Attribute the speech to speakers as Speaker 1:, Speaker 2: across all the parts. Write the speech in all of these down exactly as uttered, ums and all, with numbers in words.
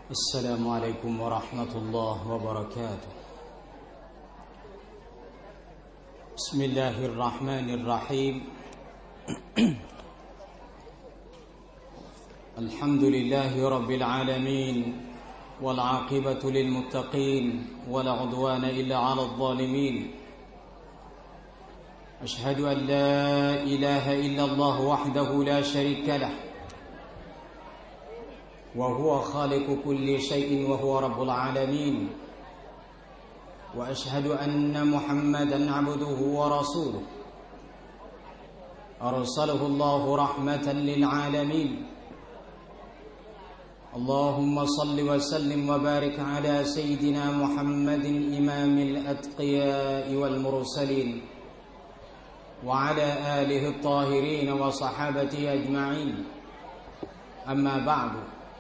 Speaker 1: السلام عليكم ورحمة الله وبركاته بسم الله الرحمن الرحيم الحمد لله رب العالمين والعاقبة للمتقين ولا عدوان إلا على الظالمين أشهد أن لا إله إلا الله وحده لا شريك له وهو خالق كل شيء وهو رب العالمين وأشهد أن محمدًا عبده ورسوله أرسله الله رحمة للعالمين اللهم صل وسلم وبارك على سيدنا محمد إمام الأتقياء والمرسلين وعلى آله الطاهرين وصحابته أجمعين أما بعد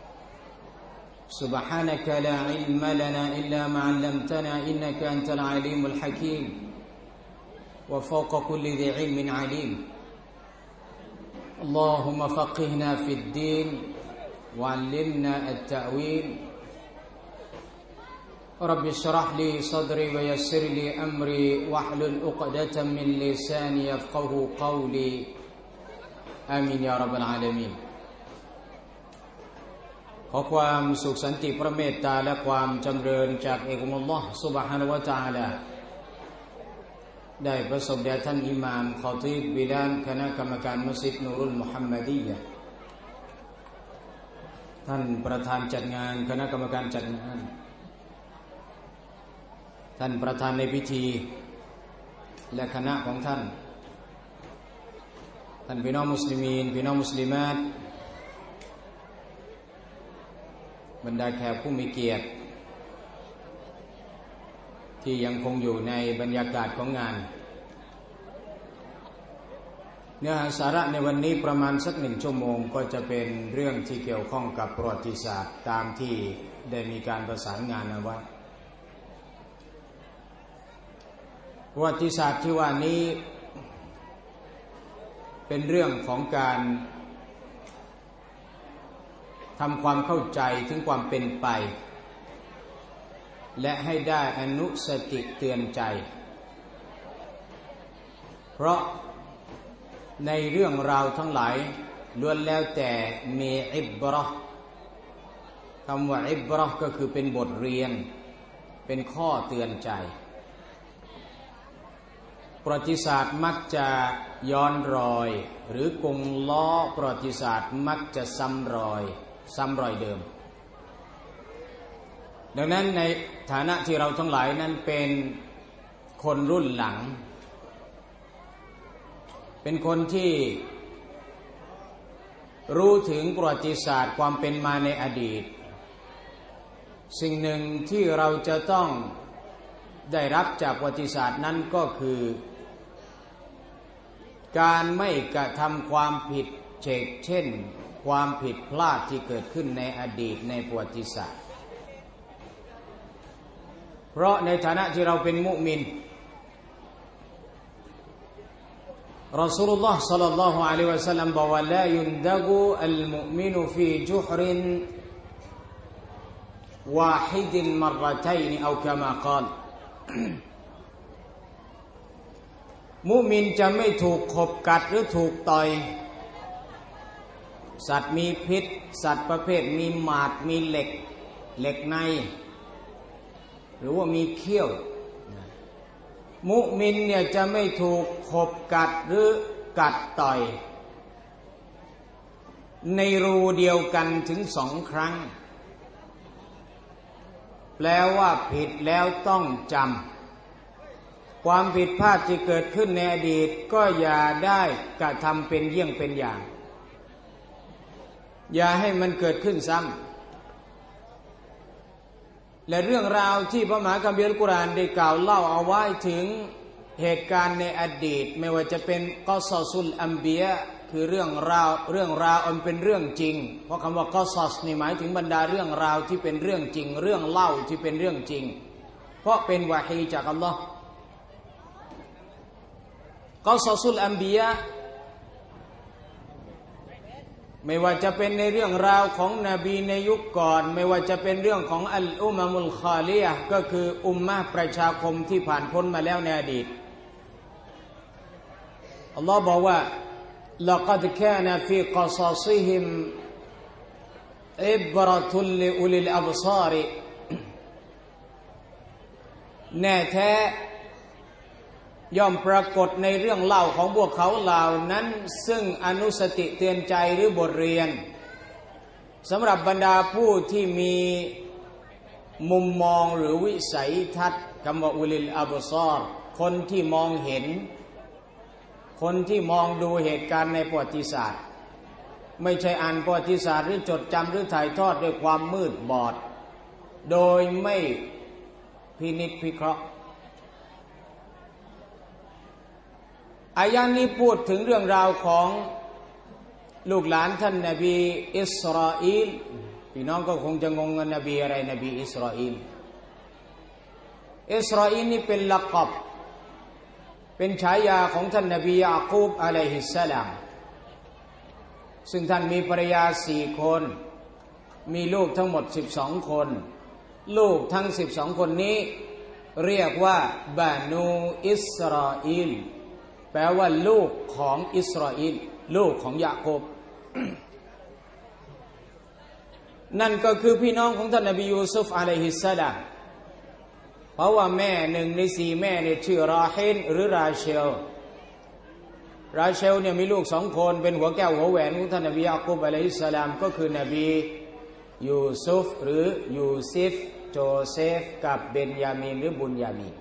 Speaker 1: سبحانك لا علم لنا إلا ما علمتنا إنك أنت العليم الحكيم وفوق كل ذي علم عليم اللهم فقهنا في الدين وعلمنا التأويل رب اشرح لي صدري ويسر لي أمري واحلل عقدة من لساني يفقه قولي آمين يا رب العالمينขอความสุขสันติพระเมตตาและความจำเริญจากเอกอัลลอฮ์ซุบฮานะฮูวะตะอาลาได้ประสบแด่ท่านอิหม่ามคอตีบบิลาลคณะกรรมการมัสยิดนูรุลมุฮัมมัดียะห์ท่านประธานจัดงานคณะกรรมการจัดงานท่านประธานในพิธีและคณะของท่านท่านพี่น้องมุสลิมีนพี่น้องมุสลิมาตบรรดาแขกผู้มีเกียรติที่ยังคงอยู่ในบรรยากาศของงานเนื้อหาสาระในวันนี้ประมาณสักหนึ่งชั่วโมงก็จะเป็นเรื่องที่เกี่ยวข้องกับประวัติศาสตร์ตามที่ได้มีการประสานงานเอาไว้ประวัติศาสตร์ที่ว่านี้เป็นเรื่องของการทำความเข้าใจถึงความเป็นไปและให้ได้อนุสติเตือนใจเพราะในเรื่องราวทั้งหลายล้วนแล้วแต่มีอิบเราะห์คำว่าอิบเราะห์ก็คือเป็นบทเรียนเป็นข้อเตือนใจประวัติศาสตร์มักจะย้อนรอยหรือกงล้อประวัติศาสตร์มักจะซ้ำรอยซ้ำรอยเดิมดังนั้นในฐานะที่เราทั้งหลายนั้นเป็นคนรุ่นหลังเป็นคนที่รู้ถึงประวัติศาสตร์ความเป็นมาในอดีตสิ่งหนึ่งที่เราจะต้องได้รับจากประวัติศาสตร์นั้นก็คือการไม่กระทำความผิดเฉกเช่นความผิดพลาดที่เกิดขึ้นในอดีตในประวัติศาสตร์เพราะในฐานะที่เราเป็นมุมินรอซูลุลลอฮ์ศ็อลลัลลอฮุอะลัยฮิวะซัลลัมบอกว่าลายุนดะกุอัลมุอ์มินุฟีจุฮรินวาฮิดินมัรเราะตัยนเอากะมากาลมุมินจะไม่ถูกขบกัดหรือถูกต่อยสัตว์มีพิษสัตว์ประเภทมีหมาดมีเหล็กเหล็กในหรือว่ามีเขี้ยวมุมินเนี่ยจะไม่ถูกขบกัดหรือกัดต่อยในรูเดียวกันถึงสองครั้งแปลว่าผิดแล้วต้องจำความผิดพลาดที่เกิดขึ้นในอดีตก็อย่าได้กระทำเป็นเยี่ยงเป็นอย่างอย่าให้มันเกิดขึ้นซ้ำและเรื่องราวที่พระมหาคัมภีร์อัลกุรอานได้กล่าวเล่าเอาไว้ถึงเหตุการณ์ในอดีตไม่ว่าจะเป็นกอซอซุลอัมบียะห์คือเรื่องราวเรื่องราวอันเป็นเรื่องจริงเพราะคำว่ากอซอสนี่หมายถึงบรรดาเรื่องราวที่เป็นเรื่องจริงเรื่องเล่าที่เป็นเรื่องจริงเพราะเป็นวะฮีจากอัลลอฮ์กอซอซุลอัมบียะห์ไม่ว่าจะเป็นในเรื่องราวของนบีในยุคก่อนไม่ว่าจะเป็นเรื่องของอัลอุมะมุลคอลียะห์ก็คืออุมมะห์ประชาคมที่ผ่านพ้นมาแล้วในอดีตอัลลอฮ์บอกว่า لقد كان في قصصهم عبرة لأولي الأبصار แน่แท้ย่อมปรากฏในเรื่องเล่าของพวกเขาเหล่านั้นซึ่งอนุสติเตือนใจหรือบทเรียนสำหรับบรรดาผู้ที่มีมุมมองหรือวิสัยทัศน์คำว่าอุลิลอับซอรคนที่มองเห็นคนที่มองดูเหตุการณ์ในประวัติศาสตร์ไม่ใช่อ่านประวัติศาสตร์หรือจดจำหรือถ่ายทอดด้วยความมืดบอดโดยไม่พินิจพิเคราะห์อายะห์นี้พูดถึงเรื่องราวของลูกหลานท่านนบีอิสราเอลพี่น้องก็คงจะงงกันนบีอะไรนบีอิสราเอลอิสราเอลนี่เป็นลักบเป็นฉายาของท่านนบียะกูบอะลัยฮิสสลามซึ่งท่านมีภรรยาสี่คนมีลูกทั้งหมดสิบสองคนลูกทั้งสิบสองคนนี้เรียกว่าบานูอิสราเอลแปลว่าลูกของอิสราเอลลูกของยะกูบ นั่นก็คือพี่น้องของท่านนบียูซุฟอะลัยฮิสสลามเพราะว่าแม่หนึ่งในสี่แม่เนี่ยชื่อราฮิลหรือราเชลราเชลเนี่ยมีลูกสองคนเป็นหัวแก้วหัวแหวนของท่านนบียะกูบอะลัยฮิสสลามก็คือนบียูซุฟหรือยูซิฟโจเซฟกับเบนยามีนหรือบุญยามีน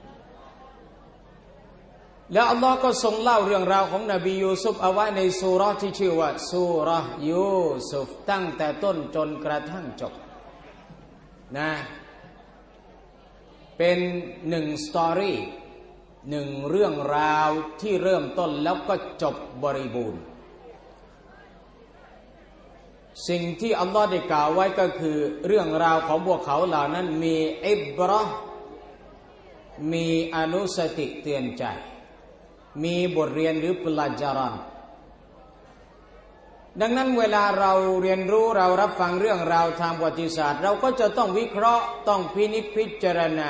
Speaker 1: แล้วอัลลอฮ์ก็ทรงเล่าเรื่องราวของนบียูซุฟเอาไว้ในซูเราะห์ที่ชื่อว่าซูเราะห์ยูซุฟตั้งแต่ต้นจนกระทั่งจบนะเป็นหนึ่งสตอรี่หนึ่งเรื่องราวที่เริ่มต้นแล้วก็จบบริบูรณ์สิ่งที่อัลลอฮ์ได้กล่าวไว้ก็คือเรื่องราวของพวกเขาเหล่านั้นมีอิบเราะห์มีอนุสติเตือนใจมีบทเรียนหรือปลาจารันดังนั้นเวลาเราเรียนรู้เรารับฟังเรื่องราวทางประวัติศาสตร์เราก็จะต้องวิเคราะห์ต้องพินิจพิจารณา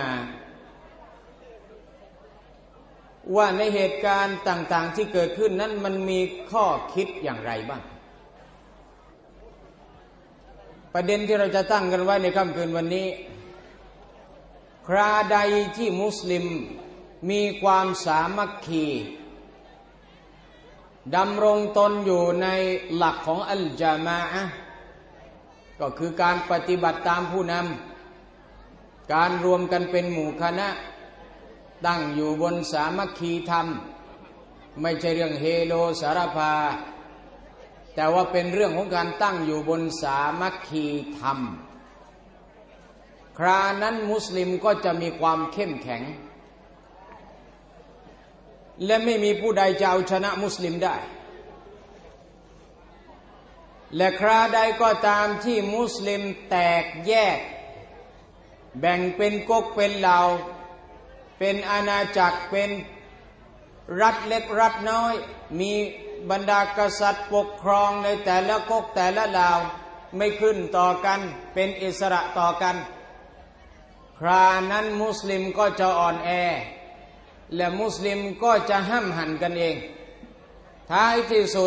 Speaker 1: ว่าในเหตุการณ์ต่างๆที่เกิดขึ้นนั้นมันมีข้อคิดอย่างไรบ้างประเด็นที่เราจะตั้งกันไว้ในค่ำคืนวันนี้คราใดที่มุสลิมมีความสามัคคีดำรงตนอยู่ในหลักของอัลญะมาอะห์ก็คือการปฏิบัติตามผู้นำการรวมกันเป็นหมู่คณะตั้งอยู่บนสามัคคีธรรมไม่ใช่เรื่องเฮโลสารพาแต่ว่าเป็นเรื่องของการตั้งอยู่บนสามัคคีธรรมครานั้นมุสลิมก็จะมีความเข้มแข็งและไม่มีผู้ใดจะเอาชนะมุสลิมได้และคราใดก็ตามที่มุสลิมแตกแยกแบ่งเป็นก๊กเป็นเหล่าเป็นอาณาจักรเป็นรัฐเล็กรัฐน้อยมีบรรดากษัตริย์ปกครองในแต่ละก๊กแต่ละเหล่าไม่ขึ้นต่อกันเป็นอิสระต่อกันครานั้นมุสลิมก็จะอ่อนแอและมุสลิมก็จะห้ำหั่นกันเองท้ายที่สุด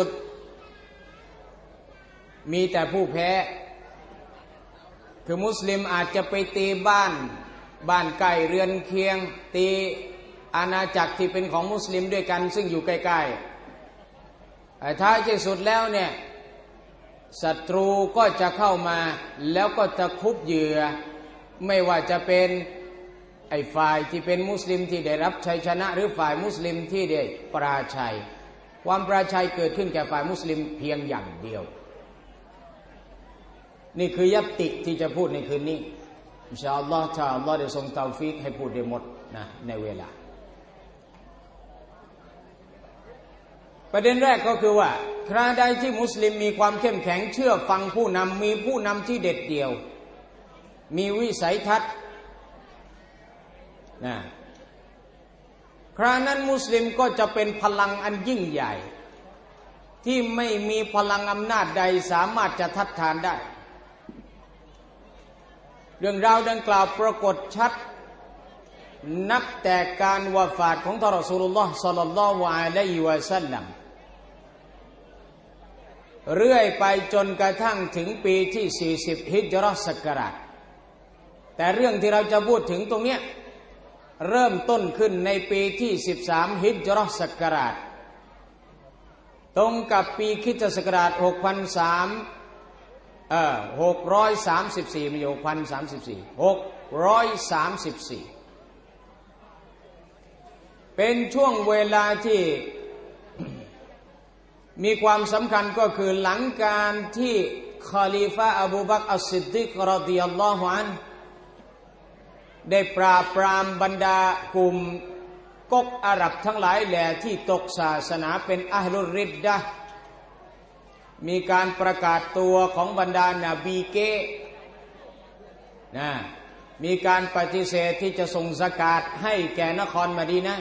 Speaker 1: มีแต่ผู้แพ้คือมุสลิมอาจจะไปตีบ้านบ้านใกล้เรือนเคียงตีอาณาจักรที่เป็นของมุสลิมด้วยกันซึ่งอยู่ใกล้ๆท้ายที่สุดแล้วเนี่ยศัตรูก็จะเข้ามาแล้วก็จะคุบเหยื่อไม่ว่าจะเป็นไอ้ฝ่ายที่เป็นมุสลิมที่ได้รับชัยชนะหรือฝ่ายมุสลิมที่ได้ปราชัยความปราชัยเกิดขึ้นแก่ฝ่ายมุสลิมเพียงอย่างเดียวนี่คือยัตติที่จะพูดในคืนนี้อินชาอัลลอฮ์ถ้าอัลลอฮ์ได้ทรงเตาฟีกให้พูดได้หมดนะในเวลาประเด็นแรกก็คือว่าคราใดที่มุสลิมมีความเข้มแข็งเชื่อฟังผู้นำมีผู้นำที่เด็ดเดี่ยวมีวิสัยทัศน์นะครานั้นมุสลิมก็จะเป็นพลังอันยิ่งใหญ่ที่ไม่มีพลังอำนาจใดสามารถจะทัดทานได้เรื่องราวดังกล่าวปรากฏชัดนับแต่การวาฟาตของท่านรอซูลุลลอฮ์ศ็อลลัลลอฮุอะลัยฮิวะซัลลัมเรื่อยไปจนกระทั่งถึงปีที่สี่สิบฮิจเราะห์ศักราชแต่เรื่องที่เราจะพูดถึงตรงเนี้ยเริ่มต้นขึ้นในปีที่สิบสามฮิจเราะห์ศักราชตรงกับปีคริสตศักราชหกพันสามเอ่อหกร้อยสามสิบสี่ไม่ใช่หกพันสามสิบสี่หกร้อยสามสิบสี่เป็นช่วงเวลาที่ มีความสำคัญก็คือหลังการที่คอลีฟะอบูบักรอัสซิดดีกรอฎิยัลลอฮุอันฮุได้ปราบปรามบรรดากลุ่มก๊กอาหรับทั้งหลายแหล่ที่ตกศาสนาเป็นอะห์ลุรริดดะห์มีการประกาศตัวของบรรดานบีเกนะมีการปฏิเสธที่จะส่งซะกาตให้แก่นครมะดีนะห์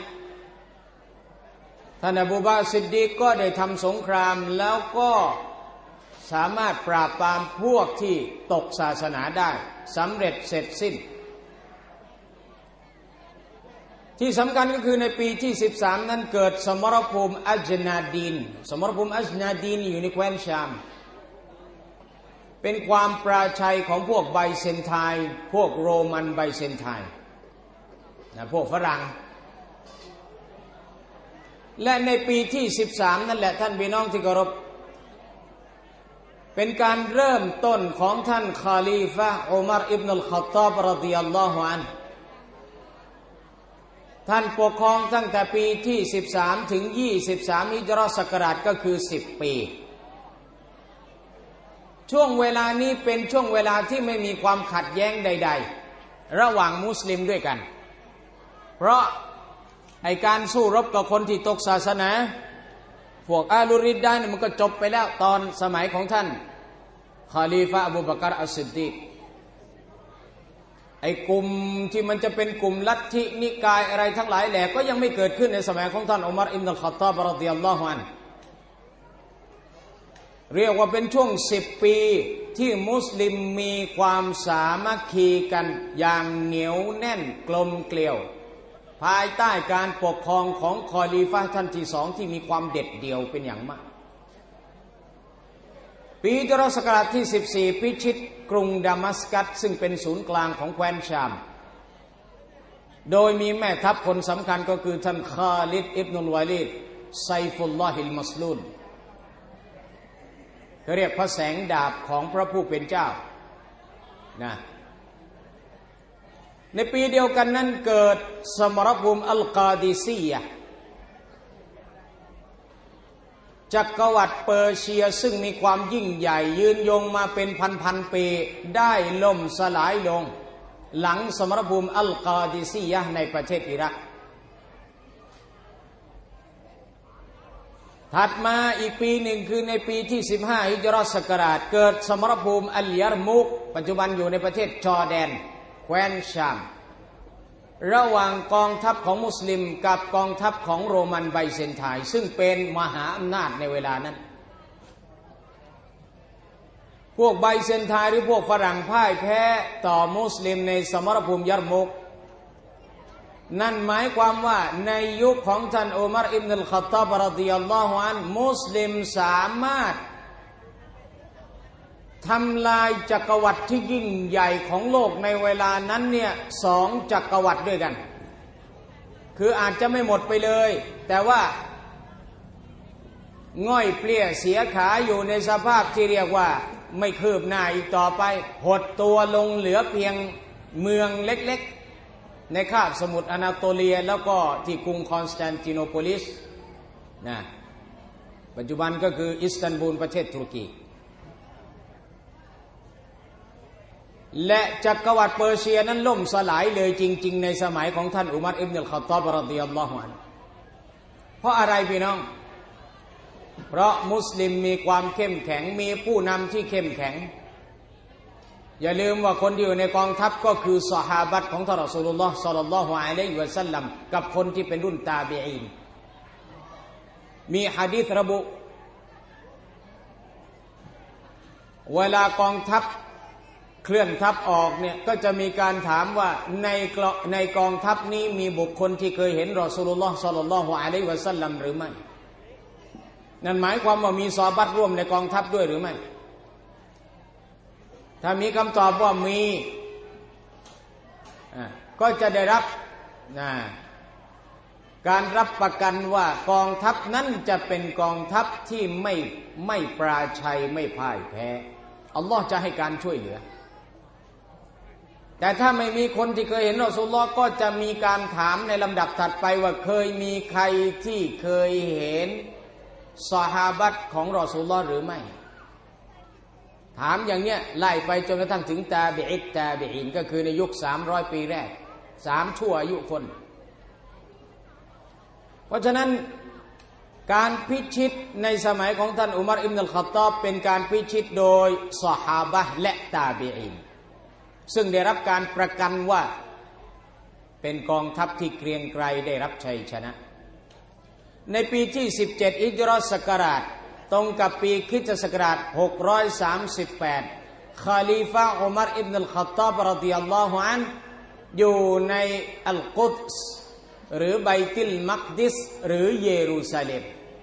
Speaker 1: ท่านอบูบักรซิดดีกก็ได้ทำสงครามแล้วก็สามารถปราบปรามพวกที่ตกศาสนาได้สำเร็จเสร็จสิ้นที่สำคัญก็คือในปีที่สิบสามนั้นเกิดสมรภูมิอัจนาดีนสมรภูมิอัจนาดีนอยู่ในแคว้นชามเป็นความปราชัยของพวกไบเซนไทน์พวกโรมันไบเซนไทน์นะพวกฝรั่งและในปีที่สิบสามนั่นแหละท่านพี่น้องที่เคารพเป็นการเริ่มต้นของท่านคอลีฟะห์อุมัรอิบนุลค็อฏฏอบรอฎิยัลลอฮุอันฮุท่านปกครองตั้งแต่ปีที่สิบสามถึงยี่สิบสามฮิจเราะห์ศักราชก็คือสิบปีช่วงเวลานี้เป็นช่วงเวลาที่ไม่มีความขัดแย้งใดๆระหว่างมุสลิมด้วยกันเพราะไอการสู้รบกับคนที่ตกศาสนาพวกอาลุริดดะห์เนี่ยมันก็จบไปแล้วตอนสมัยของท่านคอลีฟะห์อบูบักรอัสซิดดีกไอ้กลุ่มที่มันจะเป็นกลุ่มลัทธินิกายอะไรทั้งหลายแหล่ก็ยังไม่เกิดขึ้นในสมัยของท่านอุมัรอิบนุลค็อฏฏอบรอฎิยัลลอฮุอันฮุเรียกว่าเป็นช่วงสิบปีที่มุสลิมมีความสามัคคีกันอย่างเหนียวแน่นกลมเกลียวภายใต้การปกครองของคอลีฟะห์ท่านที่สองที่มีความเด็ดเดี่ยวเป็นอย่างมากปีฮิจเราะห์ศักราชที่สิบสี่พิชิตกรุงดามัสกัสซึ่งเป็นศูนย์กลางของแคว้นชามโดยมีแม่ทัพคนสำคัญก็คือท่านคาลิดอิบนุลวะลีดไซฟุลลอฮิลมัสลูลเขาเรียกพระแสงดาบของพระผู้เป็นเจ้านะในปีเดียวกันนั้นเกิดสมรภูมิอัลกาดิซียะห์จักรวรรดิเปอร์เซียซึ่งมีความยิ่งใหญ่ยืนยงมาเป็นพันๆปีได้ล่มสลายลงหลังสมรภูมิอัลกาดิซียะห์ในประเทศอิรักถัดมาอีกปีหนึ่งคือในปีที่สิบห้าฮิจเราะห์ศักราชเกิดสมรภูมิอัลยาร์มุกปัจจุบันอยู่ในประเทศจอร์แดนแคว้นชามระหว่างกองทัพของมุสลิมกับกองทัพของโรมันไบเซนไทน์ซึ่งเป็นมหาอำนาจในเวลานั้นพวกไบเซนไทน์หรือพวกฝรั่งพ่ายแพ้ต่อมุสลิมในสมรภูมิยาร์มุกนั่นหมายความว่าในยุคของท่านอุมัรอิบนุลค็อฏฏอบรอฎิยัลลอฮุอันฮุมุสลิมสามารถทำลายจักรวรรดิที่ยิ่งใหญ่ของโลกในเวลานั้นเนี่ยสองจักรวรรดิด้วยกันคืออาจจะไม่หมดไปเลยแต่ว่าง่อยเปลี้ยเสียขาอยู่ในสภาพที่เรียกว่าไม่คืบหน้าอีกต่อไปหดตัวลงเหลือเพียงเมืองเล็กๆในคาบสมุทรอนาโตเลียแล้วก็ที่กรุงคอนสแตนติโนโพลิสนะปัจจุบันก็คืออิสตันบูลประเทศตุรกีและจักรวรรดิเปอร์เซียนั้นล่มสลายเลยจริงๆในสมัยของท่านอุมัรอิบนุลค็อฏฏอบรอฎิยัลลอฮุอันฮุเพราะอะไรพี่น้องเพราะมุสลิมมีความเข้มแข็งมีผู้นำที่เข้มแข็งอย่าลืมว่าคนที่อยู่ในกองทัพก็คือซอฮาบะห์ของท่านรอซูลุลลอฮ์ศ็อลลัลลอฮุอะลัยฮิวะซัลลัมกับคนที่เป็นรุ่นตาบีอีนมีหะดีษระบุเวลากองทัพเคลื่อนทัพออกเนี่ยก็จะมีการถามว่าในในกองทัพนี้มีบุคคลที่เคยเห็นรอซูลุลลอฮ์ศ็อลลัลลอฮุอะลัยฮิวะซัลลัมหรือไม่นั่นหมายความว่ามีซอฮาบะห์ร่วมในกองทัพด้วยหรือไม่ถ้ามีคำตอบว่ามีก็จะได้รับนะการรับประกันว่ากองทัพนั้นจะเป็นกองทัพที่ไม่ไม่ปราชัยไม่พ่ายแพ้อัลลอฮ์จะให้การช่วยเหลือแต่ถ้าไม่มีคนที่เคยเห็นรอซูลุลลอฮ์ก็จะมีการถามในลำดับถัดไปว่าเคยมีใครที่เคยเห็นซอฮาบะห์ของรอซูลุลลอฮ์หรือไม่ถามอย่างเนี้ยไล่ไปจนกระทั่งถึงตาบิอิตตาบิอินก็คือในยุคสามร้อยปีแรกสามชั่วอายุคนเพราะฉะนั้นการพิชิตในสมัยของท่านอุมัรอิบนุลค็อฏฏอบเป็นการพิชิตโดยซอฮาบะห์และตาบิอินซึ่งได้รับการประกันว่าเป็นกองทัพที่เกรียงไกรได้รับชัยชนะในปีที่สิบเจ็ดฮิจเราะห์ศักราชตรงกับปีคริสตศักราชหกร้อยสามสิบแปดคอลีฟะอุมัรอิบนุลค็อฏฏอบรอฎิยัลลอฮุอันฮุอยู่ในอัลกุดส์หรือไบตุลมักดิสหรือเยรูซาเล็ม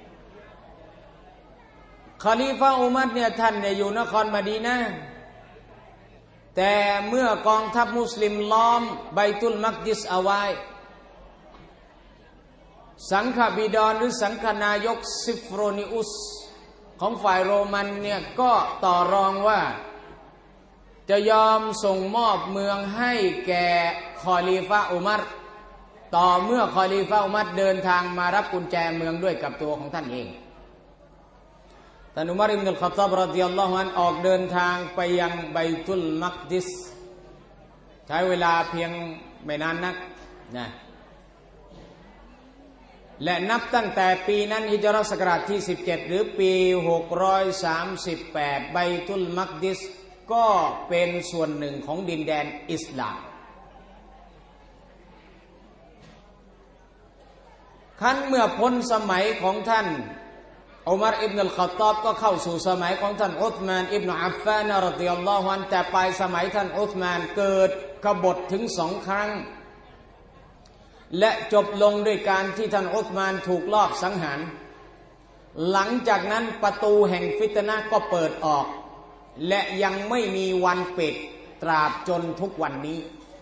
Speaker 1: คอลีฟะอุมัรเนี่ยท่านเนี่ยอยู่นครมะดีนะห์แต่เมื่อกองทัพมุสลิมล้อมไบตุลมักดิสเอาไว้สังฆบิดรหรือสังฆนายกซิฟโรนิอุสของฝ่ายโรมันเนี่ยก็ต่อรองว่าจะยอมส่งมอบเมืองให้แก่คอลีฟะอุมัรต่อเมื่อคอลีฟะอุมัรเดินทางมารับกุญแจเมืองด้วยกับตัวของท่านเองท่านอุมัรอิบนุลค็อฏฏอบรอฎิยัลลอฮุอันฮุออกเดินทางไปยังไบตุลมักดิสใช้เวลาเพียงไม่นานนักนะและนับตั้งแต่ปีนั้นฮิจเราะห์ศักราชที่สิบเจ็ดหรือปีหกร้อยสามสิบแปดไบตุลมักดิสก็เป็นส่วนหนึ่งของดินแดนอิสลามครั้นเมื่อพ้นสมัยของท่านอุมัรอิบนุลค็อฏฏอบก็เข้าสู่สมัยของท่านอุษมานอิบนุอัฟฟานรอฎิยัลลอฮุอันฮุแต่ปลายสมัยท่านอุษมานเกิดกบฏถึงสองครั้งและจบลงด้วยการที่ท่านอุษมานถูกลอบสังหารหลังจากนั้นประตูแห่งฟิตนะห์ก็เปิดออกและยังไม่มีวันปิดตราบจนทุกวันนี้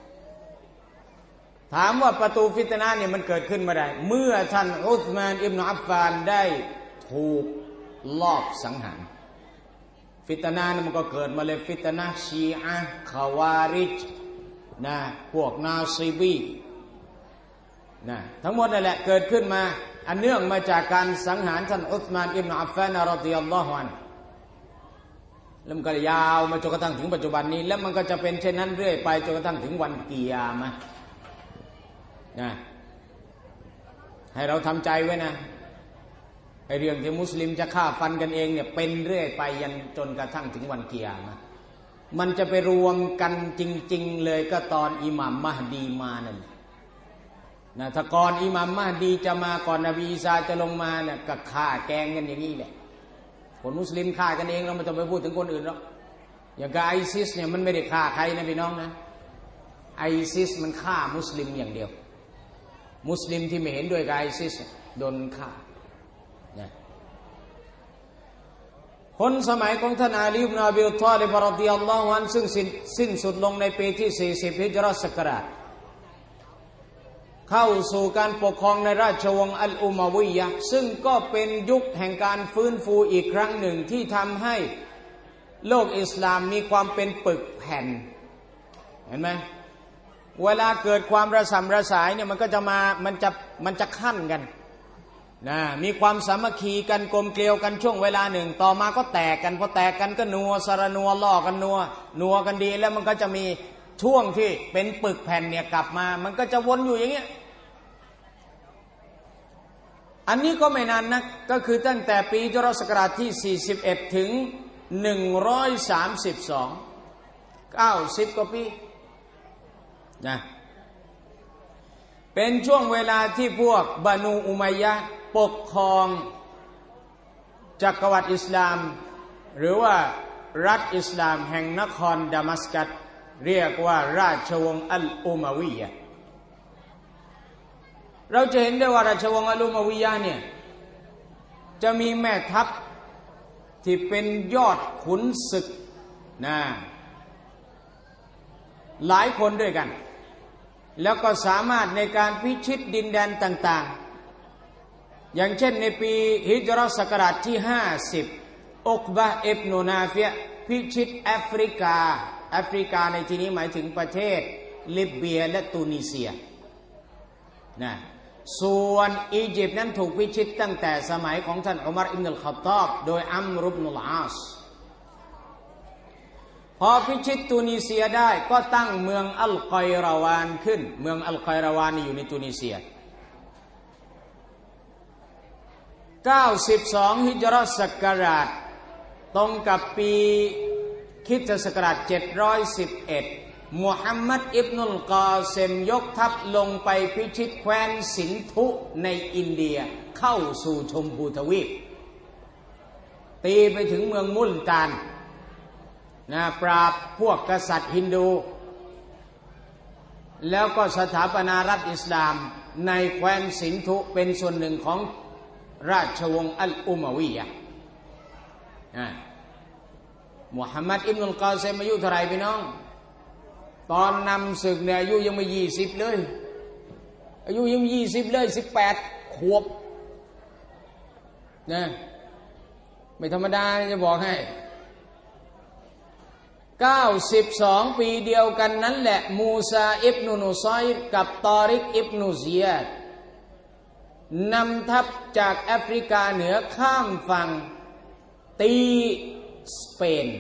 Speaker 1: ถามว่าประตูฟิตนะห์เนี่ยมันเกิดขึ้นเมื่อใดเมื่อท่านอุษมานอิบนุอัฟฟานได้ถูกลอบสังหารฟิตนะห์มันก็เกิดมาเลยฟิตนะห์ชีอะห์คาวาริจนะพวกนาซีบีนะทั้งหมดนั่นแหละเกิดขึ้นมาอันเนื่องมาจากการสังหารท่านอุษมานอิบนุอัฟฟานรอฎิยัลลอฮุอันฮุแล้วมันก็ยาวมาจนกระทั่งถึงปัจจุบันนี้แล้วมันก็จะเป็นเช่นนั้นเรื่อยไปจนกระทั่งถึงวันกิยามะห์นะให้เราทำใจไว้นะไอ้เรื่องที่มุสลิมจะฆ่าฟันกันเองเนี่ยเป็นเรื่อยไปยันจนกระทั่งถึงวันกิยามะห์มันจะไปรวมกันจริงๆเลยก็ตอนอิหม่ามมะฮดีมานั่นนะถ้าก่อนอิหม่ามมะฮดีจะมาก่อนนบีอีสาจะลงมาเนี่ยก็ฆ่าแกงกันอย่างนี้แหละคนมุสลิมฆ่ากันเองเราไม่ต้องไปพูดถึงคนอื่นหรอกอย่างกับไอซิสเนี่ยมันไม่ได้ฆ่าใครนะพี่น้องนะไอซิสมันฆ่ามุสลิมอย่างเดียวมุสลิมที่ไม่เห็นด้วยกับไอซิสโดนฆ่านะพ้นสมัยของท่านอาลีอิบนุอับีฏอลิบรอฎิยัลลอฮุอันฮุซึ่งสิ้นสุดลงในปีที่สี่สิบฮิจเราะห์ศักราชเข้าสู่การปกครองในราชวงศ์อัลอุมัวิยะห์ซึ่งก็เป็นยุคแห่งการฟื้นฟูอีกครั้งหนึ่งที่ทำให้โลกอิสลามมีความเป็นปึกแผ่นเห็นไหมเวลาเกิดความระสำระสายเนี่ยมันก็จะมามันจะมันจะขั้นกันนะมีความสามัคคีกันกลมเกลียวกันช่วงเวลาหนึ่งต่อมาก็แตกกันพอแตกกันก็นัวสารนัวล่อกันนัวนัวกันดีแล้วมันก็จะมีช่วงที่เป็นปึกแผ่นเนี่ยกลับมามันก็จะวนอยู่อย่างเงี้ยอันนี้ก็ไม่นานนักก็คือตั้งแต่ปีฮิจเราะห์ศักราชที่สี่สิบเอ็ดถึงหนึ่งร้อยสามสิบสอง เก้าสิบกว่าปีนะเป็นช่วงเวลาที่พวกบานูอุมัยยะห์ปกครองจักรวรรดิอิสลามหรือว่ารัฐอิสลามแห่งนครดามัสกัสเรียกว่าราชวงศ์อัลอุมาวียะห์เราจะเห็นได้ว่าราชวงศ์อัลอุมาวียะห์เนี่ยจะมีแม่ทัพที่เป็นยอดขุนศึกนะหลายคนด้วยกันแล้วก็สามารถในการพิชิตดินแดนต่างๆอย่างเช่นในปีฮิจเราะห์ศักราชที่ห้าสิบอุกบะห์อิบนุนาฟิยะห์พิชิตแอฟริกาแอฟริกาในที่นี้หมายถึงประเทศลิเบียและตูนิเซียนะส่วนอียิปต์นั้นถูกพิชิตตั้งแต่สมัยของท่านอุมัรอิบนุลค็อฏฏอบโดยอัมรุบนุลอาสพอพิชิตตูนิเซียได้ก็ตั้งเมืองอัลกอยราวานขึ้นเมืองอัลกอยราวานอยู่ในตูนิเซียเก้าสิบสองฮิจเราะห์ศักราชตรงกับปีคริสตศักราชเจ็ดร้อยสิบเอ็ดมุฮัมมัดอิบนุลกอเซมยกทัพลงไปพิชิตแคว้นสินธุในอินเดียเข้าสู่ชมพูทวีปตีไปถึงเมืองมุลตานนะปราบพวกกษัตริย์ฮินดูแล้วก็สถาปนารัฐอิสลามในแคว้นสินธุเป็นส่วนหนึ่งของราชวงศ์อัลอุมาวียะห์มุฮัมมัดอิบนุลกอเซมอายุเท่าไหร่พี่น้องตอนนำศึกเนี่ยอายุยังไม่ยี่สิบเลยอายุยังยี่สิบเลยสิบแปดขวบนะไม่ธรรมดาจะบอกให้เก้าสิบสองปีเดียวกันนั้นแหละมูซาอิบนุนุซัยรกับตอริกอิบนุซิยาดนำทัพจากแอฟริกาเหนือข้ามฝั่งตีสเปน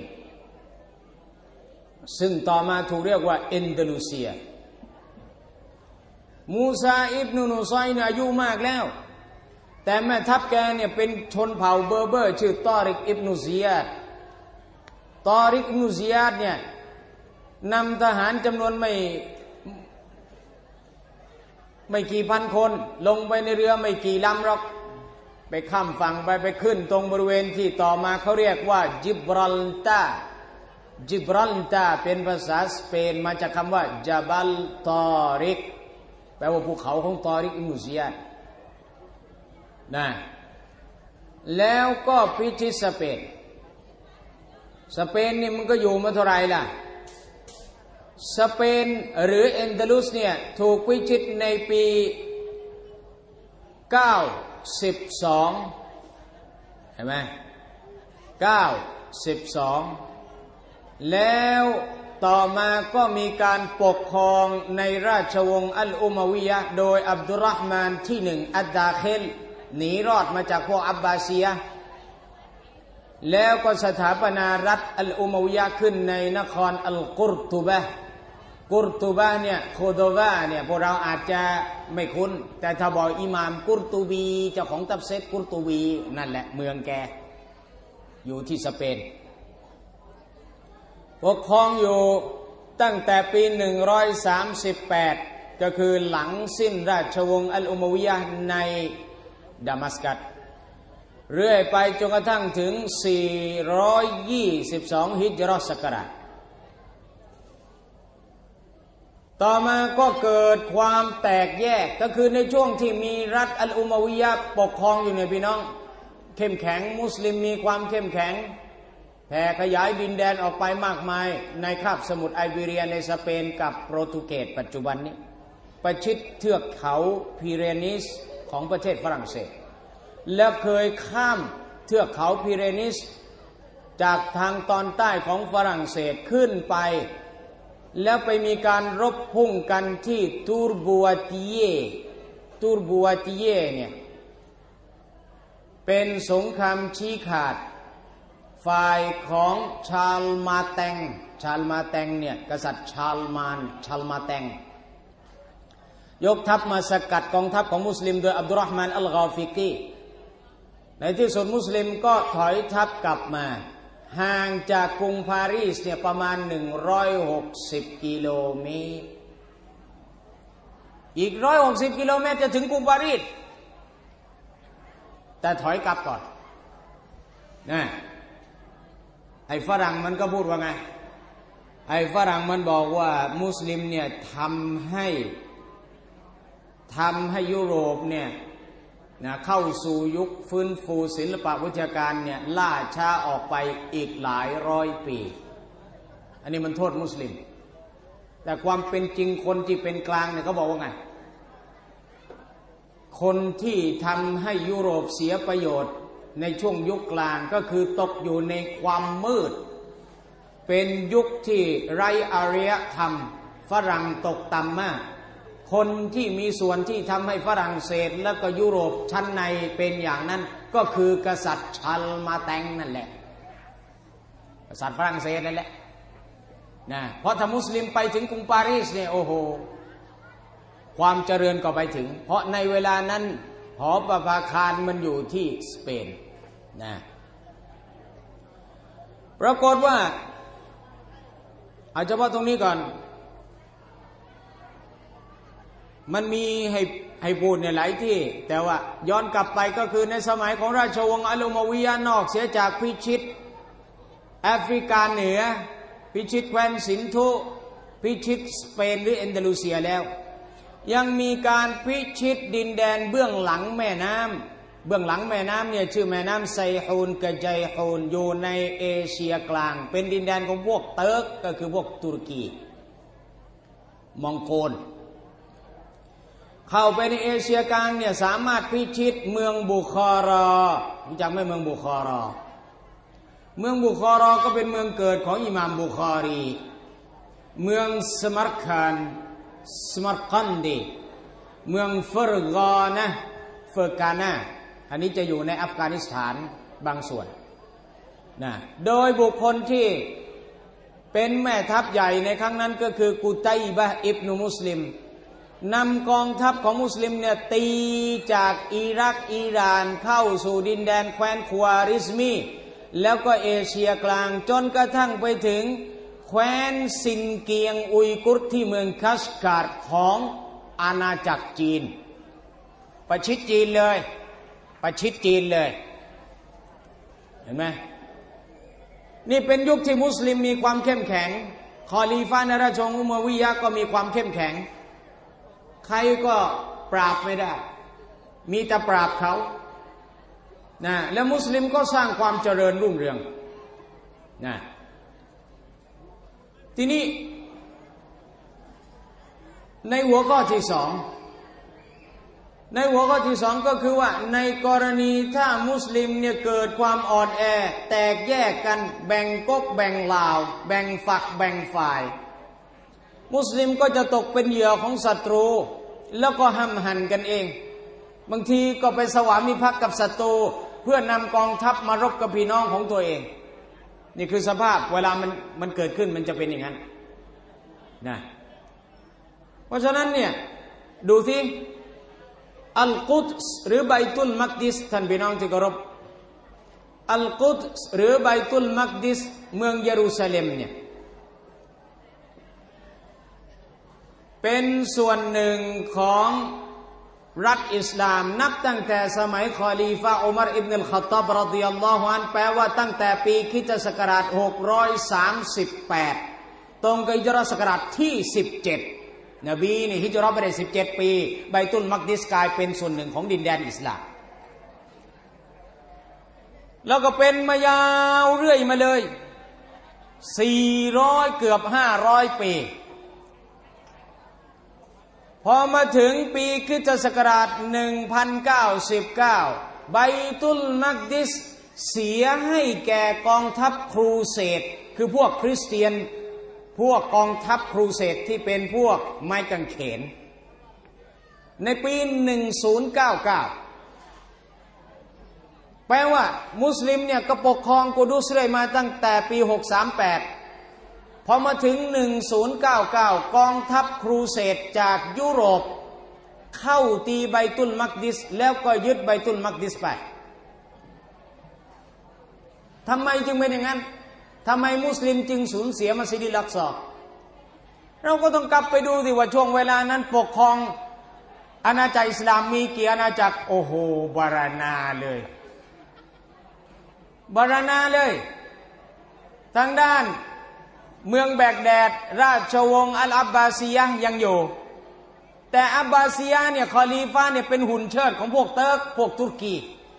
Speaker 1: ซึ่งต่อมาถูกเรียกว่าอินโดนีเซียมูซาอิบนุนุซัยรอายุมากแล้วแต่แม่ทัพแกเนี่ยเป็นชนเผ่าเบอร์เบอร์ชื่อตอริกอิบนุซิยาดตอริกอิบนุซิยาดเนี่ยนำทหารจำนวนไม่ไม่กี่พันคนลงไปในเรือไม่กี่ลำหรอกไปข้ามฝั่งไปไปขึ้นตรงบริเวณที่ต่อมาเขาเรียกว่าจิบรัลตาจิบรัลตาเป็นภาษาสเปนมาจากคำว่าจาบัลตอริกแปลว่าภูเขาของตอริกอิบนุซิยาดนะแล้วก็พิชิตสเปนสเปนนี่มันก็อยู่มาเท่าไรล่ะสเปนหรือเอนดาลุสเนี่ยถูกพิชิตในปีเก้าสิบสองเห็นไหมเก้าสิบสองแล้วต่อมาก็มีการปกครองในราชวงศ์อัลอุมาวียะห์โดยอับดุลเราะห์มานที่หนึ่งอัดดาคิลหนีรอดมาจากพวกอับบาซียะห์แล้วก็สถาปนารัฐอัลอุมาวียะห์ขึ้นในนครอัลกุรตุบะห์กุรตุบะห์เนี่ยโคโดวาเนี่ยพวกเราอาจจะไม่คุ้นแต่ถ้าบอกอิหม่ามกุรตุบีเจ้าของตัฟซีรกุรตุบีนั่นแหละเมืองแกอยู่ที่สเปนปกครองอยู่ตั้งแต่ปีหนึ่งร้อยสามสิบแปดก็คือหลังสิ้นราชวงศ์อัลอุมาวียะห์ในดามัสกัสเรื่อยไปจนกระทั่งถึงสี่ร้อยยี่สิบสองฮิจเราะห์ศักราชต่อมาก็เกิดความแตกแยกก็คือในช่วงที่มีรัฐอัลอุมาวียะห์ปกครองอยู่เนี่ยพี่น้องเข้มแข็งมุสลิมมีความเข้มแข็งแผ่ขยายดินแดนออกไปมากมายในคาบสมุทรไอเบเรียในสเปนกับโปรตุเกสปัจจุบันนี้ประชิดเทือกเขาพีเรนีสของประเทศฝรั่งเศสและเคยข้ามเทือกเขาพีเรนีสจากทางตอนใต้ของฝรั่งเศสขึ้นไปแล้วไปมีการรบพุ่งกันที่ตูร์บัวติเยตูร์บัวติเยเนี่ยเป็นสงครามชี้ขาดฝ่ายของชาลมาแตงชาลมาแตงเนี่ยกษัตริย์ชาลมานชาลมาแตงยกทัพมาสกัดกองทัพของมุสลิมโดยอับดุลเราะห์มานอัลกอฟิกีในที่สุดมุสลิมก็ถอยทัพกลับมาห่างจากกรุงปารีสเนี่ยประมาณหนึ่งร้อยหกสิบกิโลเมตรอีกหนึ่งร้อยหกสิบกิโลเมตรจะถึงกรุงปารีสแต่ถอยกลับก่อนนะอ้ฝรั่งมันก็พูดว่าไงไอ้ฝรั่งมันบอกว่ามุสลิมเนี่ยทำให้ทำให้ยุโรปเนี่ยนะเข้าสู่ยุคฟื้นฟูศิลปวิทยาการเนี่ยล่าช้าออกไปอีกหลายร้อยปีอันนี้มันโทษมุสลิมแต่ความเป็นจริงคนที่เป็นกลางเนี่ยเขาบอกว่าไงคนที่ทำให้ยุโรปเสียประโยชน์ในช่วงยุคกลางก็คือตกอยู่ในความมืดเป็นยุคที่ไร้อารยธรรมฝรั่งตกต่ำมากคนที่มีส่วนที่ทำให้ฝรั่งเศสและก็ยุโรปชั้นในเป็นอย่างนั้นก็คือกษัตริย์ชาร์ลมาแตงนั่นแหละกษัตริย์ฝรั่งเศสนั่นแหละนะเพราะถ้ามุสลิมไปถึงกรุงปารีสเนี่ยโอ้โหความเจริญก็ไปถึงเพราะในเวลานั้นหอประภาคารมันอยู่ที่สเปนนะปรากฏว่าเอาเฉพาะตรงนี้ก่อนมันมีให้ให้พูดในหลายที่แต่ว่าย้อนกลับไปก็คือในสมัยของราชวงศ์อัลอุมัวิยะห์นอกเสียจากพิชิตแอฟริกาเหนือพิชิตแคว้นสินธุพิชิตสเปนหรือแอนดาลูเซียแล้วยังมีการพิชิตดินแดนเบื้องหลังแม่น้ำเบื้องหลังแม่น้ำเนี่ยชื่อแม่น้ำไซฮูนกับไจฮูนอยู่ในเอเชียกลางเป็นดินแดนของพวกเติร์กก็คือพวกตุรกีมองโกลเข้าไปในเอเชียกลางเนี่ยสามารถพิชิตเมืองบุคอรอรู้จักไหมเมืองบุคอรอเมืองบุคอรอก็เป็นเมืองเกิดของอิหม่ามบุคอรีเมืองสมัรคันสมัรกันดีเมืองเฟอร์กานะเฟอร์กานาอันนี้จะอยู่ในอัฟกานิสถานบางส่วนนะโดยบุคคลที่เป็นแม่ทัพใหญ่ในครั้งนั้นก็คือกุตัยบะห์อิบนุมุสลิมนำกองทัพของมุสลิมเนี่ยตีจากอิรักอิหร่านเข้าสู่ดินแดนแคว้นควาริสมีแล้วก็เอเชียกลางจนกระทั่งไปถึงแคว้นซินเกียงอุยกุรที่เมืองคัชการ์ของอาณาจักรจีนประชิดจีนเลยประชิดจีนเลยเห็นไหมนี่เป็นยุคที่มุสลิมมีความเข้มแข็งคอลีฟะในราชวงศ์อุมัวิยะห์ก็มีความเข้มแข็งใครก็ปราบไม่ได้มีแต่ปราบเขานะแล้วมุสลิมก็สร้างความเจริญรุ่งเรืองนะทีนี้ในหัวข้อที่สองในหัวข้อที่สองก็คือว่าในกรณีถ้ามุสลิมเนี่ยเกิดความอ่อนแอแตกแยกกันแบ่งก๊กแบ่งเหล่าแบ่งฝักแบ่งฝ่ายมุสลิมก็จะตกเป็นเหยื่อของศัตรูแล้วก็ห้ำหั่นกันเองบางทีก็ไปสวามิภักดิ์กับศัตรูเพื่อนำกองทัพมารบกับพี่น้องของตัวเองนี่คือสภาพเวลามันมันเกิดขึ้นมันจะเป็นอย่างนั้นนะเพราะฉะนั้นเนี่ยดูสิอัลกุดสหรือไบตุลมักดิสท่านพี่น้องที่เคารพอัลกุดสหรือไบตุลมักดิสเมืองเยรูซาเล็มเนี่ยเป็นส่วนหนึ่งของรัฐอิสลามนับตั้งแต่สมัยคอลีฟะอุมัรอิบนุลค็อฏฏอบรอฎิยัลลอฮุอันฮุแปลว่าตั้งแต่ปีคริสตศักราชหกร้อยสามสิบแปดตรงกับฮิจเราะห์ศักราชที่สิบเจ็ดนบีนี่ฮิจเราะห์ไปได้สิบเจ็ดปีไบตุลมักดิสกลายเป็นส่วนหนึ่งของดินแดนอิสลามแล้วก็เป็นมายาวเรื่อยมาเลยสี่ร้อยเกือบห้าร้อยปีพอมาถึงปีคริสตศักราชหนึ่งพันเก้าร้อยสิบเก้าไบตุลมักดิสเสียให้แก่กองทัพครูเสดคือพวกคริสเตียนพวกกองทัพครูเสดที่เป็นพวกไม้กางเขนในปีหนึ่งพันเก้าร้อยเก้าสิบเก้าแปลว่ามุสลิมเนี่ยก็ปกครองกุดุสเลยมาตั้งแต่ปีหกร้อยสามสิบแปดพอมาถึงหนึ่งพันเก้าร้อยเก้าสิบเก้ากองทัพครูเสดจากยุโรปเข้าตีไบตุลมักดิสแล้วก็ยึดไบตุลมักดิสไปทำไมจึงเป็นอย่างนั้นทำไมมุสลิมจึงสูญเสียมัสยิดอัลอักซอเราก็ต้องกลับไปดูดิว่าช่วงเวลานั้นปกครองอาณาจักรอิสลามมีกี่อาณาจักรโอ้โหบาราณาเลยบาราณาเลยทางด้านเมืองแบกแดดราชวงศ์อัลอับบาซียะห์ยังอยู่แต่อับบาซียะห์เนี่ยคอลีฟะห์เนี่ยเป็นหุ่นเชิดของพวกเติร์กพวกตุรกี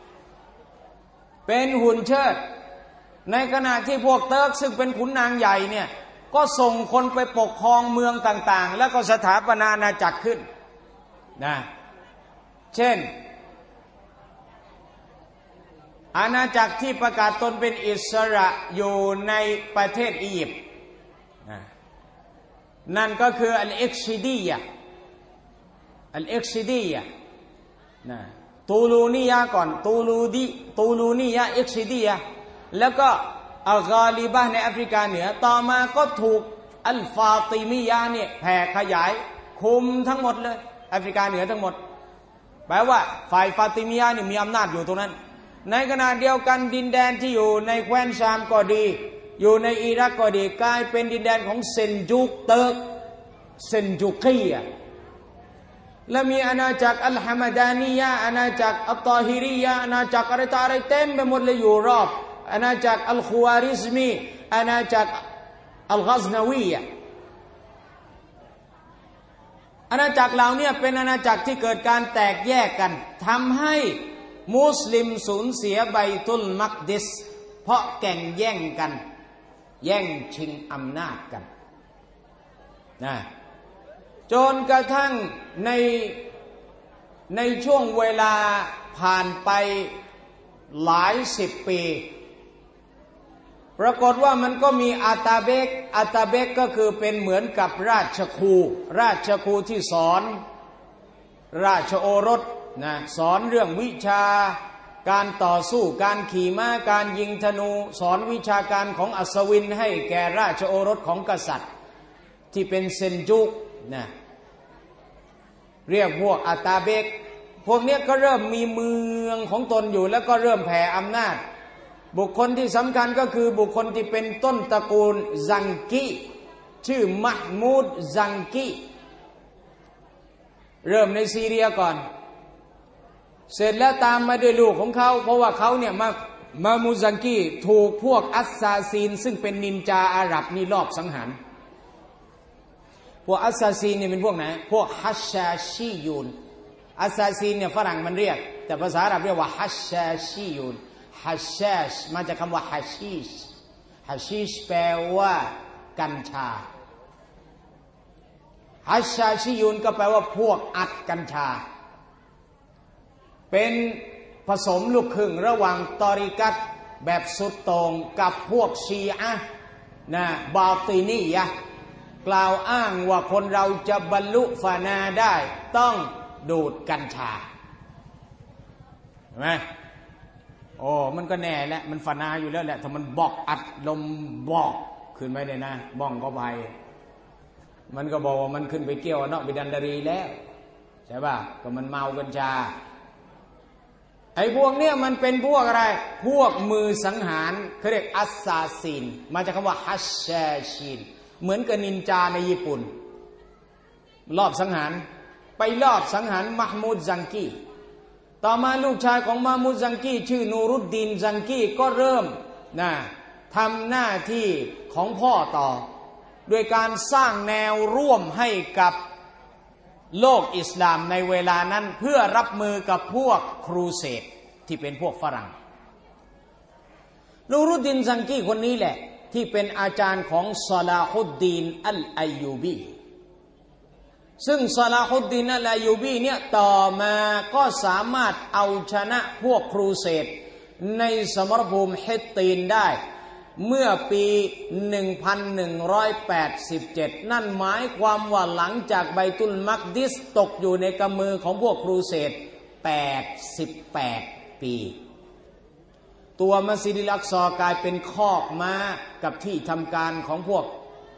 Speaker 1: เป็นหุ่นเชิดในขณะที่พวกเติร์กซึ่งเป็นขุนนางใหญ่เนี่ยก็ส่งคนไปปกครองเมืองต่างๆแล้วก็สถาปนาอาณาจักรขึ้นนะเช่นอาณาจักรที่ประกาศตนเป็นอิสระอยู่ในประเทศอียิปต์นั่นก็คืออัลเอ็กซิดียะอัลเอ็กซิดียะนะตูลูนียะก่อนตูลูดีตูลูนียะเอ็กซิดียะแล้วก็อัลกาลิบะในแอฟริกาเหนือต่อมาก็ถูกอัลฟาติมียะเนี่ยแผ่ขยายคุมทั้งหมดเลยแอฟริกาเหนือทั้งหมดแปลว่าฝ่ายฟาติมียะเนี่ยมีอำนาจอยู่ตรงนั้นในขณะเดียวกันดินแดนที่อยู่ในแคว้นชามก็ดีอยู่ในอิรักก็ดีกลายเป็นดินแดนของเซนจูกเติร์กเซนจูกียะและมีอาณาจักรอัลฮามัดานียะอาณาจักรอัลตอฮิรียะอาณาจักรอะไรต่ออะไรเต็มไปหมดเลยอยู่รอบอาณาจักรอัลคุวาริซมีอาณาจักรอัลกัซนาวียะอาณาจักรเหล่านี้เป็นอาณาจักรที่เกิดการแตกแยกกันทำให้มุสลิมสูญเสียไบตุลมักดิสเพราะแข่งแย่งกันแย่งชิงอำนาจกันนะจนกระทั่งในในช่วงเวลาผ่านไปหลายสิบปีปรากฏว่ามันก็มีอาตาเบกอาตาเบกก็คือเป็นเหมือนกับราชครูราชครูที่สอนราชโอรสนะสอนเรื่องวิชาการต่อสู้การขี่ม้าการยิงธนูสอนวิชาการของอัศวินให้แก่ราชโอรสของกษัตริย์ที่เป็นเซนจุกนะเรียกพวกอาตาเบกพวกนี้ก็เริ่มมีเมืองของตนอยู่แล้วก็เริ่มแผ่อำนาจบุคคลที่สำคัญก็คือบุคคลที่เป็นต้นตระกูลซังกีชื่อมะห์มูดซังกีเริ่มในซีเรียก่อนเสร็จแล้วตามมาด้วยลูกของเขาเพราะว่าเขาเนี่ยมามามูซังกีถูกพวกอัสซาซีนซึ่งเป็นนินจาอาหรับนี่ลอบสังหารพวกอัสซาซีนเนี่ยเป็นพวกไหนพวกฮัชชาชียูนอัสซาซีนเนี่ยฝรั่งมันเรียกแต่ภาษาอาหรับเรียกว่าฮัชชาชียูนฮัชชาชมาจากคำว่าฮัชชีชฮัชชีชแปลว่ากัญชาฮัชชาชียูนก็แปลว่าพวกอัดกัญชาเป็นผสมลูกครึ่งระหว่างตอริกัตแบบสุดโต่งกับพวกชีอะห์นะบาตินียะกล่าวอ้างว่าคนเราจะบรรลุฟานาได้ต้องดูดกัญชาเห็นไหมโอ้มันก็แน่แหละมันฟานาอยู่แล้วแหละถ้ามันบอกอัดลมบอกขึ้นไปเลยนะบ้องก็ไปมันก็บอกว่ามันขึ้นไปเกี่ยวเนาะบิดันดารีแล้วใช่ป่ะก็มันเมากัญชาไอ้พวกเนี้ยมันเป็นพวกอะไรพวกมือสังหารเขาเรียกอัสซาซินมาจากคำว่าฮัชชาชินเหมือนกับนินจาในญี่ปุ่นลอบสังหารไปลอบสังหารมะห์มูดซังกีต่อมาลูกชายของมะห์มูดซังกีชื่อนูรุดดีนซังกีก็เริ่มนะทำหน้าที่ของพ่อต่อโดยการสร้างแนวร่วมให้กับโลกอิสลามในเวลานั้นเพื่อรับมือกับพวกครูเสดที่เป็นพวกฝรั่งนูรุดดีนซังกีคนนี้แหละที่เป็นอาจารย์ของซอลาฮุดดีนอัลอัยยูบีซึ่งซอลาฮุดดีนอัลอัยยูบีเนี่ยต่อมาก็สามารถเอาชนะพวกครูเสดในสมรภูมิฮิตตีนได้เมื่อปี หนึ่งพันหนึ่งร้อยแปดสิบเจ็ด นั่นหมายความว่าหลังจากไบตุลมักดิสตกอยู่ในกำมือของพวกครูเสดแปดสิบแปดปีตัวมัสยิดอักซอกลายเป็นคอกม้ากับที่ทำการของพวก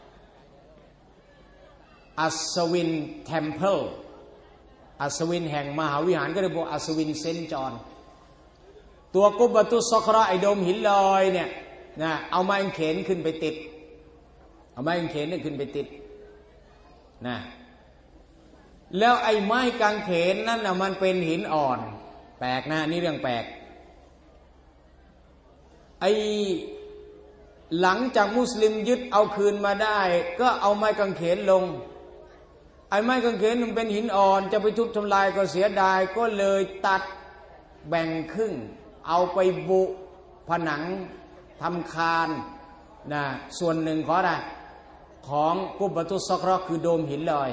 Speaker 1: อัศวินเทมเพิลอัศวินแห่งมหาวิหารก็เรียกว่าอัศวินเซนต์จอห์นตัวกุบบะตุสซอคราไอโดมหินลอยเนี่ยนะเอาไม้เขนขึ้นไปติดเอาไม้เขนนี่ขึ้นไปติดนะแล้วไอ้ไม้กางเขนนั่นน่ะมันเป็นหินอ่อนแปลกนะนี่เรื่องแปลกไอ้หลังจากมุสลิมยึดเอาคืนมาได้ก็เอาไม้กางเขนลงไอ้ไม้กางเขนมันเป็นหินอ่อนจะไปทุบทำลายก็เสียดายก็เลยตัดแบ่งครึ่งเอาไปบุผนังทำคานนะส่วนหนึ่งของอะไรของกุบตุสซอกรอคือโดมหินลอย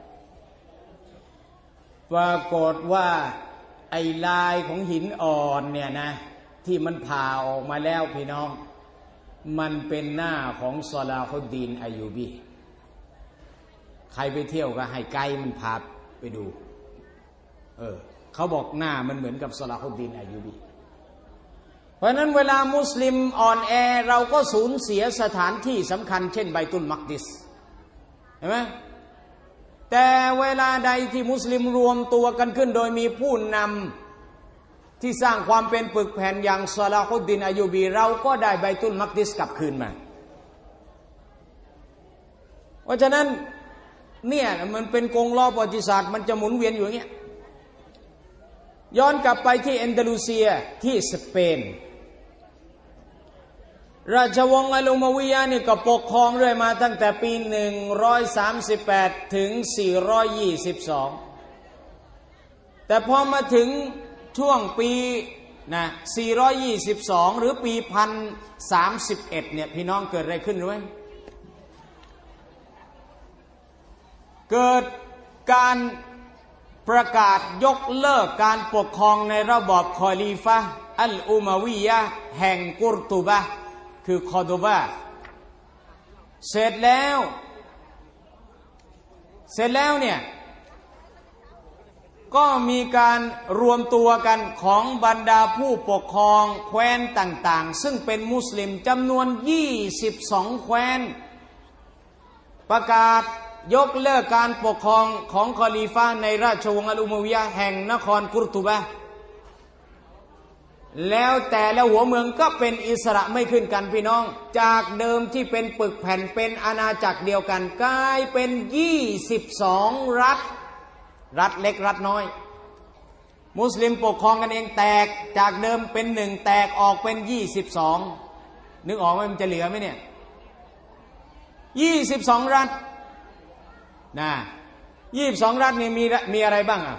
Speaker 1: ปรากฏว่าไอ้ลายของหินอ่อนเนี่ยนะที่มันผ่าออกมาแล้วพี่น้องมันเป็นหน้าของซอลาฮุดดีนอัยยูบีใครไปเที่ยวก็ให้ไกด์มันพาไปดูเออเขาบอกหน้ามันเหมือนกับซอลาฮุดดีนอัยยูบีเพราะนั้นเวลามุสลิมอ่อนแอเราก็สูญเสียสถานที่สำคัญเช่นไบตุลมักดิสเห็นไหมแต่เวลาใดที่มุสลิมรวมตัวกันขึ้นโดยมีผู้นำที่สร้างความเป็นปึกแผ่นอย่างซอลาฮุดดีนอัยยูบีเราก็ได้ไบตุลมักดิสกลับคืนมาเพราะฉะนั้นเนี่ยมันเป็นกงล้อประวัติศาสตร์มันจะหมุนเวียนอยู่อย่างเงี้ยย้อนกลับไปที่แอนดาลูเซียที่สเปนราชวงศ์อัลอุมัวิยะห์นี่ก็ปกครองเรื่อยมาตั้งแต่ปีหนึ่งร้อยสามสิบแปดถึงสี่ร้อยยี่สิบสองแต่พอมาถึงช่วงปีนะสี่ร้อยยี่สิบสองหรือปีหนึ่งพันสามสิบเอ็ดเนี่ยพี่น้องเกิดอะไรขึ้นรู้ไหมเกิดการประกาศยกเลิกการปกครองในระบอบคอลีฟะห์อัลอุมัวิยะห์แห่งกุรตุบะห์คือคอร์โดบาเสร็จแล้วเสร็จแล้วเนี่ยก็มีการรวมตัวกันของบรรดาผู้ปกครองแคว้นต่างๆซึ่งเป็นมุสลิมจำนวนยี่สิบสองแคว้นประกาศยกเลิกการปกครองของคอลีฟะห์ในราชวงศ์อัลอุมัวิยะห์แห่งนครกุรตุบะห์แล้วแต่ละหัวเมืองก็เป็นอิสระไม่ขึ้นกันพี่น้องจากเดิมที่เป็นปึกแผ่นเป็นอาณาจักรเดียวกันกลายเป็นยี่สิบสองรัฐรัฐเล็กรัฐน้อยมุสลิมปกครองกันเองแตกจากเดิมเป็นหนึ่งแตกออกเป็นยี่สิบสองนึกออกไหมมันจะเหลือไหมเนี่ยยี่สิบสองรัฐนะยี่สิบสองรัฐนี่มีมีอะไรบ้างอ่ะ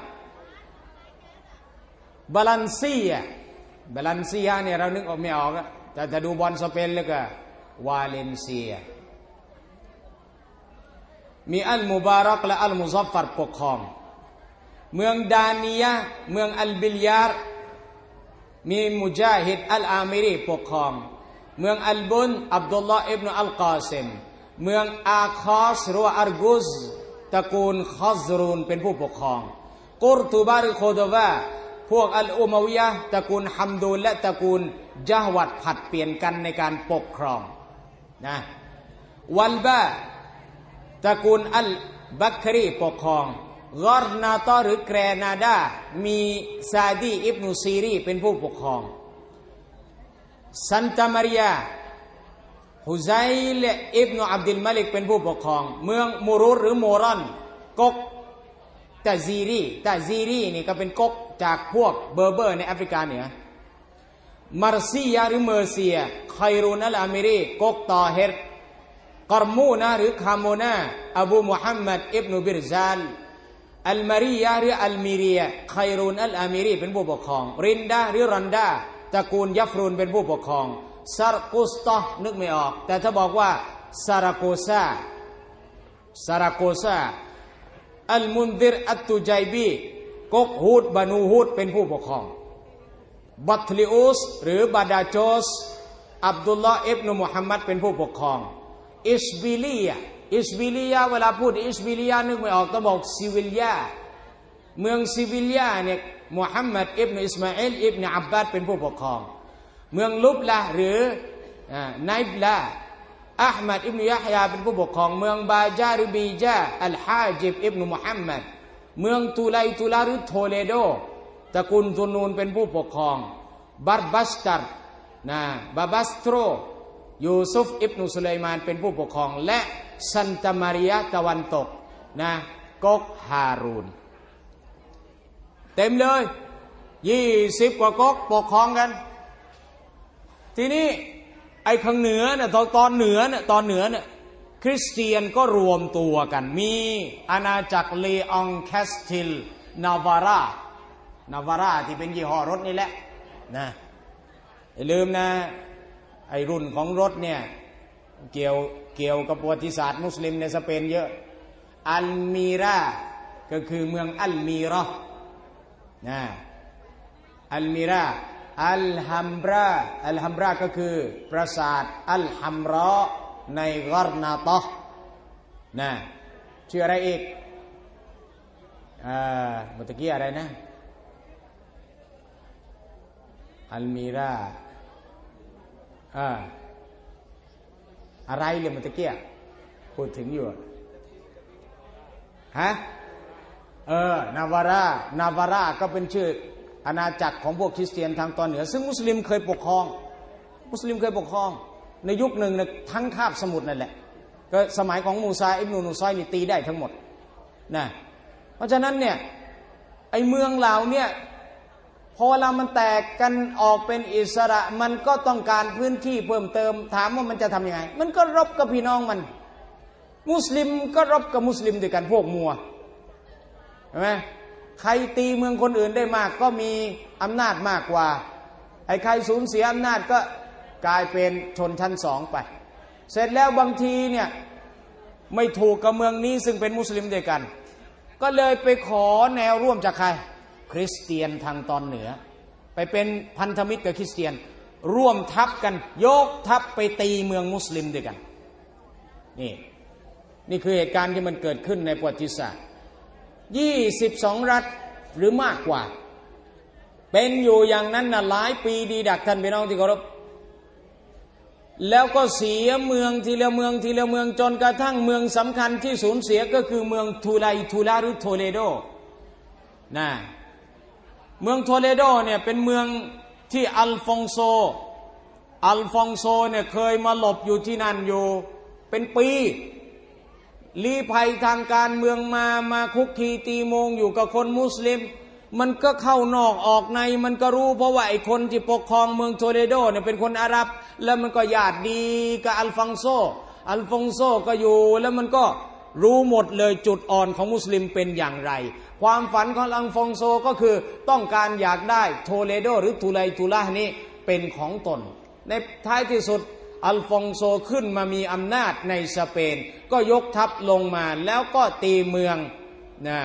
Speaker 1: บาลันเซียบาลันเซียเนี่ยเรานึกออกไม่ออกอะแต่จะดูบอลสเปนแล้วก็วาเลนเซียมีอัลมุบารักและอัลมุซัฟฟัรปกครองเมืองดานียะเมืองอัลบิลยาร์มีมุจาฮิดอัลอามิรีปกครองเมืองอัลบุนอับดุลลาห์อิบนุอัลกาซิมเมืองอาคอสหรืออาร์กุซตระกูลคอซรูนเป็นผู้ปกครองกุรตุบะหรือโคโดวาพวกอัลอุมัวิยะห์ตระกูลฮัมดูนและตระกูลญะฮวัดผัดเปลี่ยนกันในการปกครองนะวัลบาตระกูลอัลบักรีปกครองกอรนาตอหรือแกรนาดามีซาดีอิบนุซีรีเป็นผู้ปกครองซันตามาริยาฮุไซลอิบนุอับดุลมาลิกเป็นผู้ปกครองเมืองมูรูรหรือโมรอนกกตาซีรีตาซีรีนี่ก็เป็นกกจากพวกเบอร์เบอร์ในแอฟริกาเหนือมาร์ซียาหรือเมอร์เซียไครูนอัลอามิรีกกตอเฮรกอรมูนาหรือคาโมนาอบูมุฮัมมัดอิบนุบิรซาลอัลมารียาหรืออัลมีเรียไครูนอัลอามิรีเป็นผู้ปกครองรินดาหรือรันดาตระกูลยัฟรูนเป็นผู้ปกครองซาร์กุสตอนึกไม่ออกแต่ถ้าบอกว่าซาราโกซาซาราโกซาอัลมุนดิรอัตตุจัยบีกกฮูดบานูฮูดเป็นผู้ปกครองบัตลิอุสหรือบาดาโจสอับดุลลาห์อิบนุมุฮัมมัดเป็นผู้ปกครองอิสบิลียอิสบิลียเวลาพูดอิสบิลียนึกไม่ออกต้องบอกซิวิลยาเมืองซิวิลยาเนี่ยมุฮัมมัดอิบนุอิสมาอิลอิบนุอับบาดเป็นผู้ปกครองเมืองลุบละหรือไนบลาอัลมัดอิบนุยะฮยาเป็นผู้ปกครองเมืองบาจาหรือบีจาอัลฮาจิบอิบนุมุฮัมมัดเมืองตูไลตูลาหรือโทเลโดตระกูลตุนูนเป็นผู้ปกครองบาร์บัสตัร์นะบาบัสโตรยูซุฟอิบนุสุไลมานเป็นผู้ปกครองและซันตามาริยะตะวันตกนะกกฮารูนเต็มเลยยี่สิบกว่ากกปกครองกันทีนี้ไอ้ข้างเหนือเนี่ยตอนตอนเหนือเนี่ยตอนเหนือเนี่ยคริสเตียนก็รวมตัวกันมีอาณาจักรเลอองแคสติลนาวาร่านาวาร่าที่เป็นยี่ห้อรถนี่แหละนะอย่าลืมนะไอ้รุ่นของรถเนี่ยเกี่ยวเกี่ยวกับประวัติศาสตร์มุสลิมในสเปนเยอะอัลมีราก็คือเมืองอัลมีรานะอัลมีราอัลฮัมบราอัลฮัมบราก็คือปราสาทอัลฮัมรอในกอร์นาตอนะชื่ออะไรอีกอ่าเมื่อกี้อะไรนะอัลมีราอ่าอะไรเลยเมื่อกี้พูดถึงอยู่ฮะเออนาวาร่านาวาร่าก็เป็นชื่ออาณาจักรของพวกคริสเตียนทางตอนเหนือซึ่งมุสลิมเคยปกครองมุสลิมเคยปกครองในยุคหนึ่งนะทั้งคาบสมุทรนั่นแหละก็สมัยของมูซาอิบนุนูซอยนี่ตีได้ทั้งหมดนะเพราะฉะนั้นเนี่ยไอเมืองเหล่านี้พอเวลามันแตกกันออกเป็นอิสระมันก็ต้องการพื้นที่เพิ่มเติมถามว่ามันจะทำยังไงมันก็รบกับพี่น้องมันมุสลิมก็รบกับมุสลิมด้วยกันพวกมัวเห็นไหมใครตีเมืองคนอื่นได้มากก็มีอำนาจมากกว่าไอ้ใครสูญเสียอำนาจก็กลายเป็นชนชั้นสองไปเสร็จแล้วบางทีเนี่ยไม่ถูกกับเมืองนี้ซึ่งเป็นมุสลิมด้วยกันก็เลยไปขอแนวร่วมจากใครคริสเตียนทางตอนเหนือไปเป็นพันธมิตรกับคริสเตียนร่วมทัพกันยกทัพไปตีเมืองมุสลิมด้วยกันนี่นี่คือเหตุการณ์ที่มันเกิดขึ้นในประวัติศาสตร์ยี่สิบสองรัฐหรือมากกว่าเป็นอยู่อย่างนั้นนะหลายปีดีดักท่านพี่น้องที่เคารพแล้วก็เสียเมืองทีละเมืองทีละเมืองจนกระทั่งเมืองสำคัญที่สูญเสียก็คือเมืองทูไลทูลาหรือโทเลโดนะเมืองโทเลโดเนี่ยเป็นเมืองที่อัลฟองโซอัลฟองโซเนี่ยเคยมาหลบอยู่ที่นั่นอยู่เป็นปีลี้ภัยทางการเมืองมามาคุกคีตีโมงอยู่กับคนมุสลิมมันก็เข้านอกออกในมันก็รู้เพราะว่าไอ้คนที่ปกครองเมืองโทเลโดเนี่ยเป็นคนอาหรับแล้วมันก็ญาติดีกับอัลฟองโซอัลฟองโซก็อยู่แล้วมันก็รู้หมดเลยจุดอ่อนของมุสลิมเป็นอย่างไรความฝันของอัลฟองโซก็คือต้องการอยากได้โทเลโดหรือทูไลทูลานี้เป็นของตนในท้ายที่สุดอัลฟองโซขึ้นมามีอำนาจในสเปนก็ยกทัพลงมาแล้วก็ตีเมืองนะ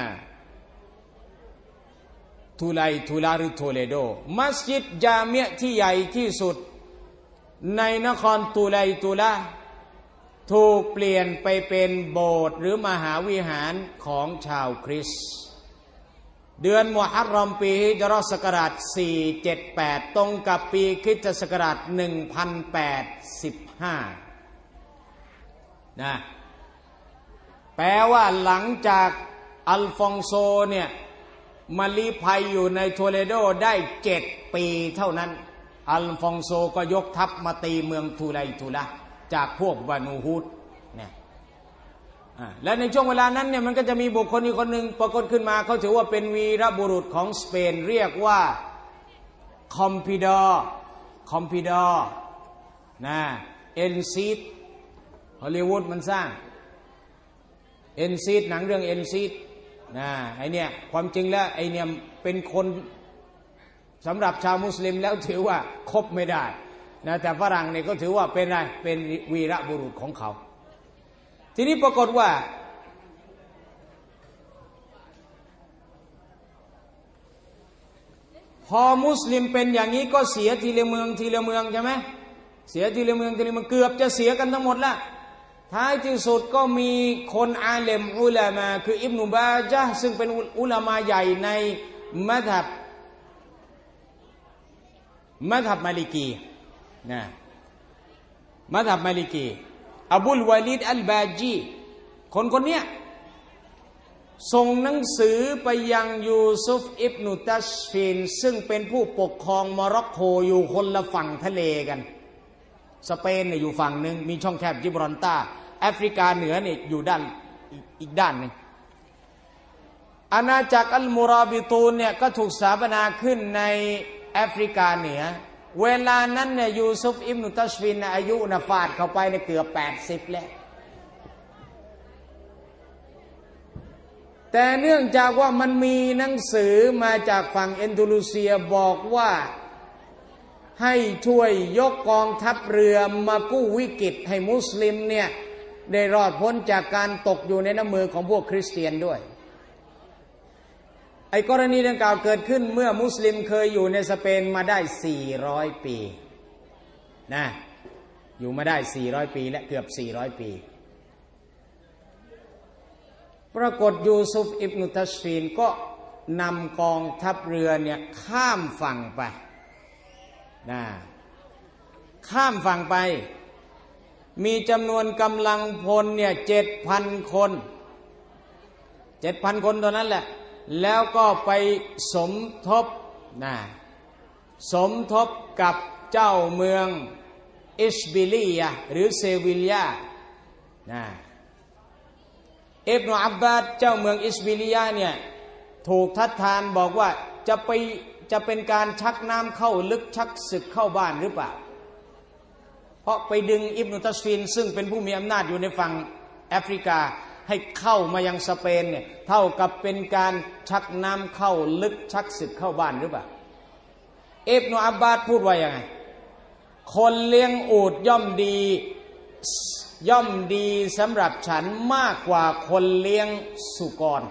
Speaker 1: ทูไลทูลาหรือโทเลโดมัสยิดญาเมียะที่ใหญ่ที่สุดในนครทูไลทูลาถูกเปลี่ยนไปเป็นโบสถ์หรือมหาวิหารของชาวคริสต์เดือนมุฮัรรอมปีฮิจเราะห์ศักราชสี่ร้อยเจ็ดสิบแปดตรงกับปีคริสตศักราชหนึ่งพันแปดร้อยสิบห้านะแปลว่าหลังจากอัลฟองโซเนี่ยมาลี้ภัยอยู่ในโทเลโดได้เจ็ดปีเท่านั้นอัลฟองโซก็ยกทัพมาตีเมืองทูไลทูลาจากพวกบานูฮุดเนี่ยและในช่วงเวลานั้นเนี่ยมันก็จะมีบุคคลอีกคนหนึ่งปรากฏขึ้นมาเขาถือว่าเป็นวีรบุรุษของสเปนเรียกว่าคอมพิดอร์คอมพิดอร์นะเอ็นซีดฮอลลีวูดมันสร้างเอ็นซีดหนังเรื่องเอ็นซีดนะไอเนี่ยความจริงแล้วไอเนี่ยเป็นคนสำหรับชาวมุสลิมแล้วถือว่าคบไม่ได้นะแต่ฝรั่งเนี่ยก็ถือว่าเป็นอะไรเป็นวีรบุรุษของเขาทีนี้ปรากฏว่าพอมุสลิมเป็นอย่างนี้ก็เสียทีละเมืองทีละเมืองใช่ไหมเสียทีละเมืองทีละเมืองเกือบจะเสียกันทั้งหมดละท้ายที่สุดก็มีคนอาเลมอุลามาคืออิบนุบาญะห์ซึ่งเป็นอุลามาใหญ่ในมัซฮับมัซฮับมาลิกีนะมัซฮับมาลิกีอบุลวาลิดอัลบาจีคนคนเนี้ยส่งหนังสือไปยังยูซุฟอิบนุตัชฟินซึ่งเป็นผู้ปกครองโมร็อกโกอยู่คนละฝั่งทะเลกันสเปนเนี่ยอยู่ฝั่งหนึ่งมีช่องแคบจิบรอลตาร์แอฟริกาเหนือเนี่ยอยู่ด้านอีกด้านหนึ่งอาณาจักรอัลมูราบิตูนเนี่ยก็ถูกสถาปนาขึ้นในแอฟริกาเหนือเวลานั้นเนี่ยยูซุฟอิบนุตัชฟินอายุนะฟาดเข้าไปในเกือบแปดสิบแล้วแต่เนื่องจากว่ามันมีหนังสือมาจากฝั่งเอนโดนีเซียบอกว่าให้ช่วยยกกองทัพเรือมากู้วิกฤตให้มุสลิมเนี่ยได้รอดพ้นจากการตกอยู่ในน้ำมือของพวกคริสเตียนด้วยไอ้กรณีดังกล่าวเกิดขึ้นเมื่อมุสลิมเคยอยู่ในสเปนมาได้สี่ร้อยปีนะอยู่มาได้สี่ร้อยปีและเกือบสี่ร้อยปีปรากฏยูซุฟอิบนุตัชฟีนก็นำกองทัพเรือเนี่ยข้ามฝั่งไปนะข้ามฝั่งไปมีจำนวนกำลังพลเนี่ยเจ็ดพันคนเจ็ดพันคนเท่านั้นแหละแล้วก็ไปสมทบนะสมทบกับเจ้าเมืองอิชบิลียะหรือเซวิลยานะอิบนุอับบาสเจ้าเมืองอิชบิลียะเนี่ยถูกทัดทานบอกว่าจะไปจะเป็นการชักน้ำเข้าลึกชักศึกเข้าบ้านหรือเปล่าเพราะไปดึงอิบนุตัชฟินซึ่งเป็นผู้มีอำนาจอยู่ในฝั่งแอฟริกาให้เข้ามายังสเปนเนี่ยเท่ากับเป็นการชักน้ำเข้าลึกชักศึกเข้าบ้านหรือเปล่าอิบนุอับบาสพูดว่ายังไงคนเลี้ยงอูฐย่อมดีย่อมดีสำหรับฉันมากกว่าคนเลี้ยงสุกร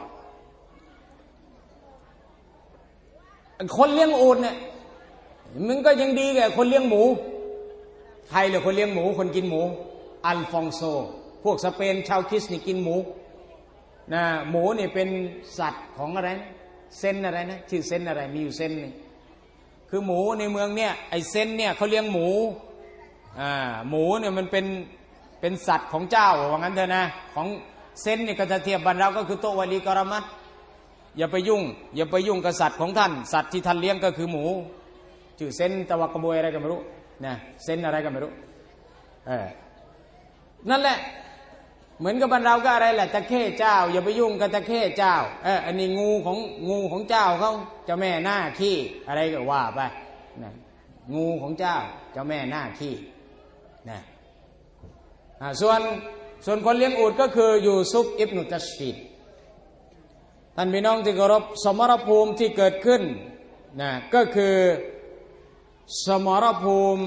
Speaker 1: คนเลี้ยงอูฐเนี่ยมันก็ยังดีกว่าคนเลี้ยงหมูใครเลยคนเลี้ยงหมูคนกินหมูอัลฟองโซพวกสเปนชาวคริสต์นี่กินหมูนะหมูนี่เป็นสัตว์ของอะไรนะเซนอะไรนะชื่อเซนอะไรมีอยู่เซนนึงคือหมูในเมืองเนี่ยไอเซนเนี่ยเขาเลี้ยงหมูอ่าหมูเนี่ยมันเป็นเป็นสัตว์ของเจ้าว่างั้นเถอะนะของเซนเนี่ยก็จะเทียบบันเราก็คือโตวาลีกรมัตอย่าไปยุ่งอย่าไปยุ่งกับสัตว์ของท่านสัตว์ที่ท่านเลี้ยงก็คือหมูชื่อเซนตะวะกระบวยอะไรก็ไม่รู้นะเซนอะไรก็ไม่รู้เออนั่นแหละเหมือนกับบ้านเราก็อะไรแหละตะเข้เจ้าอย่าไปยุ่งกับตะเข้เจ้าเอออันนี้งูของงูของเจ้าเขาเจ้าแม่หน้าขี้อะไรก็ว่าไปนะงูของเจ้าเจ้าแม่หน้าขี้นะส่วนส่วนคนเลี้ยงอูฐก็คือยูซุฟอิบนุตัชฟีนท่านพี่น้องที่เคารพสมรภูมิที่เกิดขึ้นนะก็คือสมรภูมิ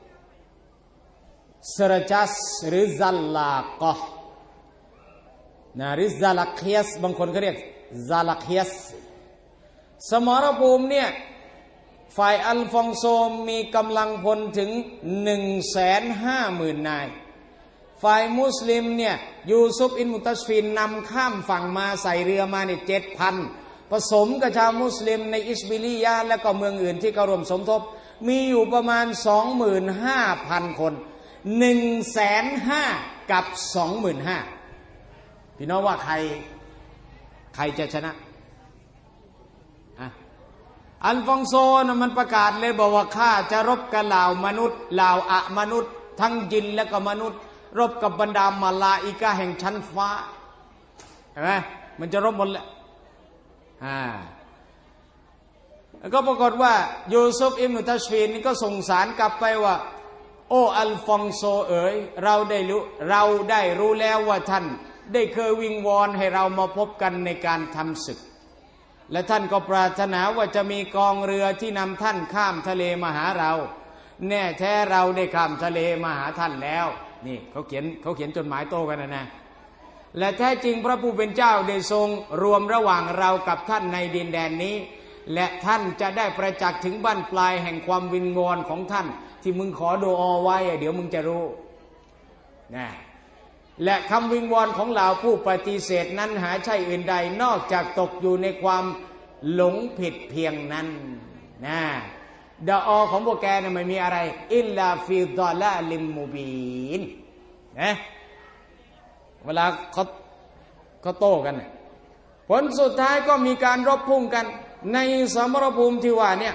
Speaker 1: สรจัสหรือซัลลากะนะหรือซาลักยัสบางคนเขาเรียกซาลักยัสสมรภูมิเนี่ยฝ่ายอัลฟองโซมีกำลังพลถึงหนึ่งแสนห้าหมื่นนายฝ่ายมุสลิมเนี่ยยูซุฟอิบนุตัชฟีนนำข้ามฝั่งมาใส่เรือมาเนี่ยเจ็ดพันผสมกับชาวมุสลิมในอิชบิลียะและก็เมืองอื่นที่เข้าร่วมสมทบมีอยู่ประมาณสองหมื่นห้าพันคนหนึ่งแสนห้ากับสองหมื่นห้าพี่น้องว่าใครใครจะชนะอ่ะอัลฟองโซนะมันประกาศเลยบอกว่าข้าจะรบกับเหล่ามนุษย์เหล่าอะมนุษย์ทั้งยินและก็มนุษย์รบกับบรรดามาลาอิกะแห่งชั้นฟ้าเห็นไหมมันจะรบหมดแหละอ่าแล้วก็ปรากฏว่ายูซุฟอิบนุตัชฟีนนี่ก็ส่งสารกลับไปว่าโอ้อัลฟองโซเอ๋ยเราได้รู้เราได้รู้แล้วว่าท่านได้เคยวิงวอนให้เรามาพบกันในการทำศึกและท่านก็ปรารถนาว่าจะมีกองเรือที่นำท่านข้ามทะเลมาหาเราแน่แท้เราได้ข้ามทะเลมาหาท่านแล้วนี่เขาเขียนเขาเขียนจดหมายโต้กันนะนะและแท้จริงพระผู้เป็นเจ้าได้ทรงรวมระหว่างเรากับท่านในดินแดนนี้และท่านจะได้ประจักษ์ถึงบั้นปลายแห่งความวิงวอนของท่านที่มึงขอดุอาไว้เดี๋ยวมึงจะรู้นะและคำวิงวอนของเหล่าผู้ปฏิเสธนั้นหาใช่อื่นใดนอกจากตกอยู่ในความหลงผิดเพียงนั้นนะดุอาของพวกแกเนี่ยไม่มีอะไรอิลลาฟิฎอลาลิมมุบีนนะเวลาเขาเขาโต้กันผลสุดท้ายก็มีการรบพุ่งกันในสมรภูมิที่ว่าเนี่ย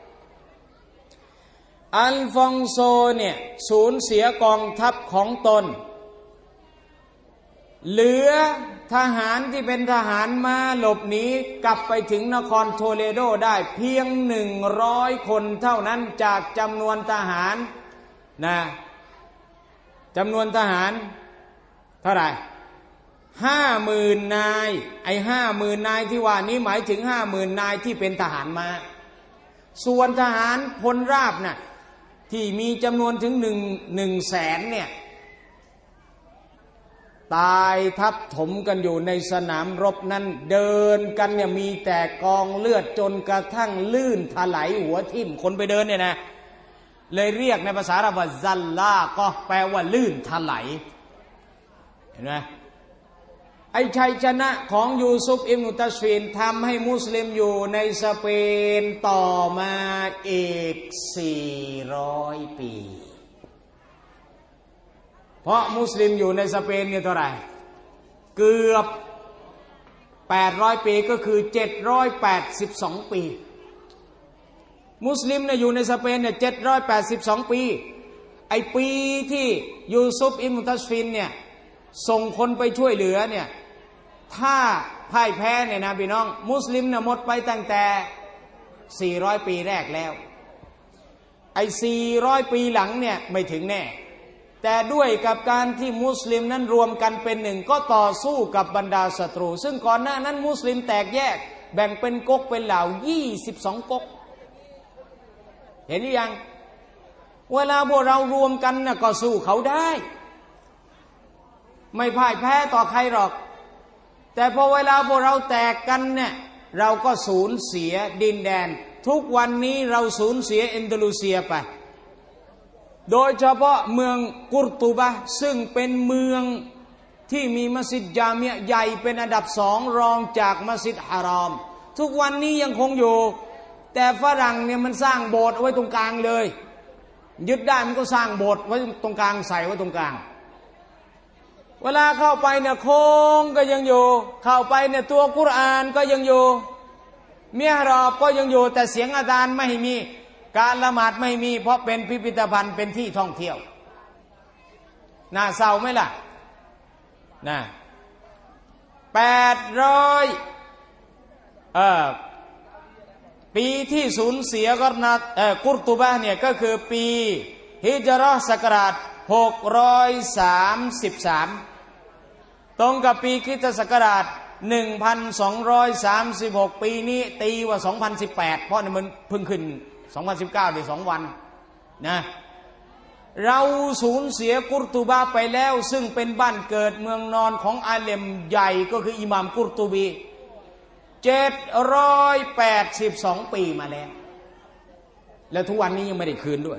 Speaker 1: อัลฟองโซเนี่ยสูญเสียกองทัพของตนเหลือทหารที่เป็นทหารมาหลบหนีกลับไปถึงนครโทเลโดได้เพียงหนึ่งร้อยคนเท่านั้นจากจำนวนทหารนะจำนวนทหารเท่าไหร่ห้าหมื่นนายไอ้ห้าหมื่นนายที่ว่านี้หมายถึงห้าหมื่นนายที่เป็นทหารมาส่วนทหารพลราบน่ะที่มีจำนวนถึงหนึ่งหนึ่งแสนเนี่ยตายทับถมกันอยู่ในสนามรบนั้นเดินกันเนี่ยมีแต่กองเลือดจนกระทั่งลื่นถลายหัวทิ่มคนไปเดินเนี่ยนะเลยเรียกในภาษาอาหรับว่าซัลลาก็แปลว่าลื่นถลายเห็นไหมไอ้ชัยชนะของยูซุฟอิบนุตัชฟีนทำให้มุสลิมอยู่ในสเปนต่อมาอีกสี่ร้อยปีเพราะมุสลิมอยู่ในสเปนเนี่ยเท่าไหร่เกือบแปดร้อยปีก็คือเจ็ดร้อยแปดสิบสองปีมุสลิมเนี่ยอยู่ในสเปนเนี่ยเจ็ดร้อยแปดสิบสองปีไอ้ปีที่ยูซุฟอิบนุตัชฟีนเนี่ยส่งคนไปช่วยเหลือเนี่ยถ้าพ่ายแพ้เนี่ยนะพี่น้องมุสลิมเนี่ยหมดไปตั้งแต่สี่ร้อยปีแรกแล้วไอ้สี่ร้อยปีหลังเนี่ยไม่ถึงแน่แต่ด้วยกับการที่มุสลิมนั้นรวมกันเป็นหนึ่งก็ต่อสู้กับบรรดาศัตรูซึ่งก่อนหน้านั้นมุสลิมแตกแยกแบ่งเป็นก๊กเป็นเหล่ายี่สิบสองก๊กเห็นหรือยังเวลาพวกเรารวมกันน่ะก็สู้เขาได้ไม่พ่ายแพ้ต่อใครหรอกแต่พอเวลาพวกเราแตกกันเนี่ยเราก็สูญเสียดินแดนทุกวันนี้เราสูญเสียอินโดนีเซียไปโดยเฉพาะเมืองกุรตูบะซึ่งเป็นเมืองที่มีมัสยิดญามิอะห์ใหญ่เป็นอันดับสองรองจากมัสยิดฮารอมทุกวันนี้ยังคงอยู่แต่ฝรั่งเนี่ยมันสร้างโบสถ์เอาไว้ตรงกลางเลยยึดได้มันก็สร้างโบสถ์ไว้ตรงกลางใส่ไว้ตรงกลางเวลาเข้าไปเนี่ยโค้งก็ยังอยู่เข้าไปเนี่ยตัวกุรอานก็ยังอยู่มิฮรอบก็ยังอยู่แต่เสียงอาซานไม่มีการละหมาดไม่มีเพราะเป็นพิพิธภัณฑ์เป็นที่ท่องเที่ยวน่าเศร้าไหมล่ะนะแปดร้อยเอ่อปีที่สูญเสียกอรนาเอ่อกุรตูบะเนี่ยก็คือปีฮิจเราะห์ศักราชหกร้อยสามสิบสามตรงกับปีคริสตศักราชหนึ่งพันสองร้อยสามสิบหกปีนี้ตีว่าสองพันสิบแปดเพราะมันเพิ่งขึ้นสองพันสิบเก้าได้สองวันนะเราสูญเสียกุรตูบะไปแล้วซึ่งเป็นบ้านเกิดเมืองนอนของอาเลมใหญ่ก็คืออิหม่ามกุรตูบีเจ็ดร้อยแปดสิบสองปีมาแล้วและทุกวันนี้ยังไม่ได้คืนด้วย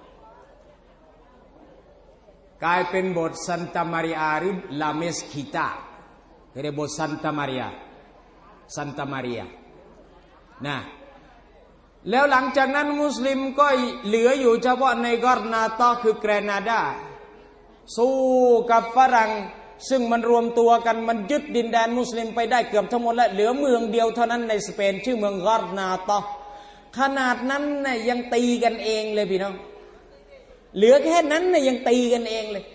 Speaker 1: กลายเป็นโบสถ์ซันตามาริอาหรือลาเมสคิตาเรียกโบสถ์ซันตามาริอาซันตามาริอานะแล้วหลังจากนั้นมุสลิมก็เหลืออยู่เฉพาะในกอร์นาตอคือแกรนาดาสู้กับฝรั่งซึ่งมันรวมตัวกันมันยึดดินแดนมุสลิมไปได้เกือบทั้งหมดและเหลือเมืองเดียวเท่านั้นในสเปนชื่อเมืองกอร์นาตอขนาดนั้นเนี่ยยังตีกันเองเลยพี่น้องเหลือแค่นั้นเนี่ยยังตีกันเองเลย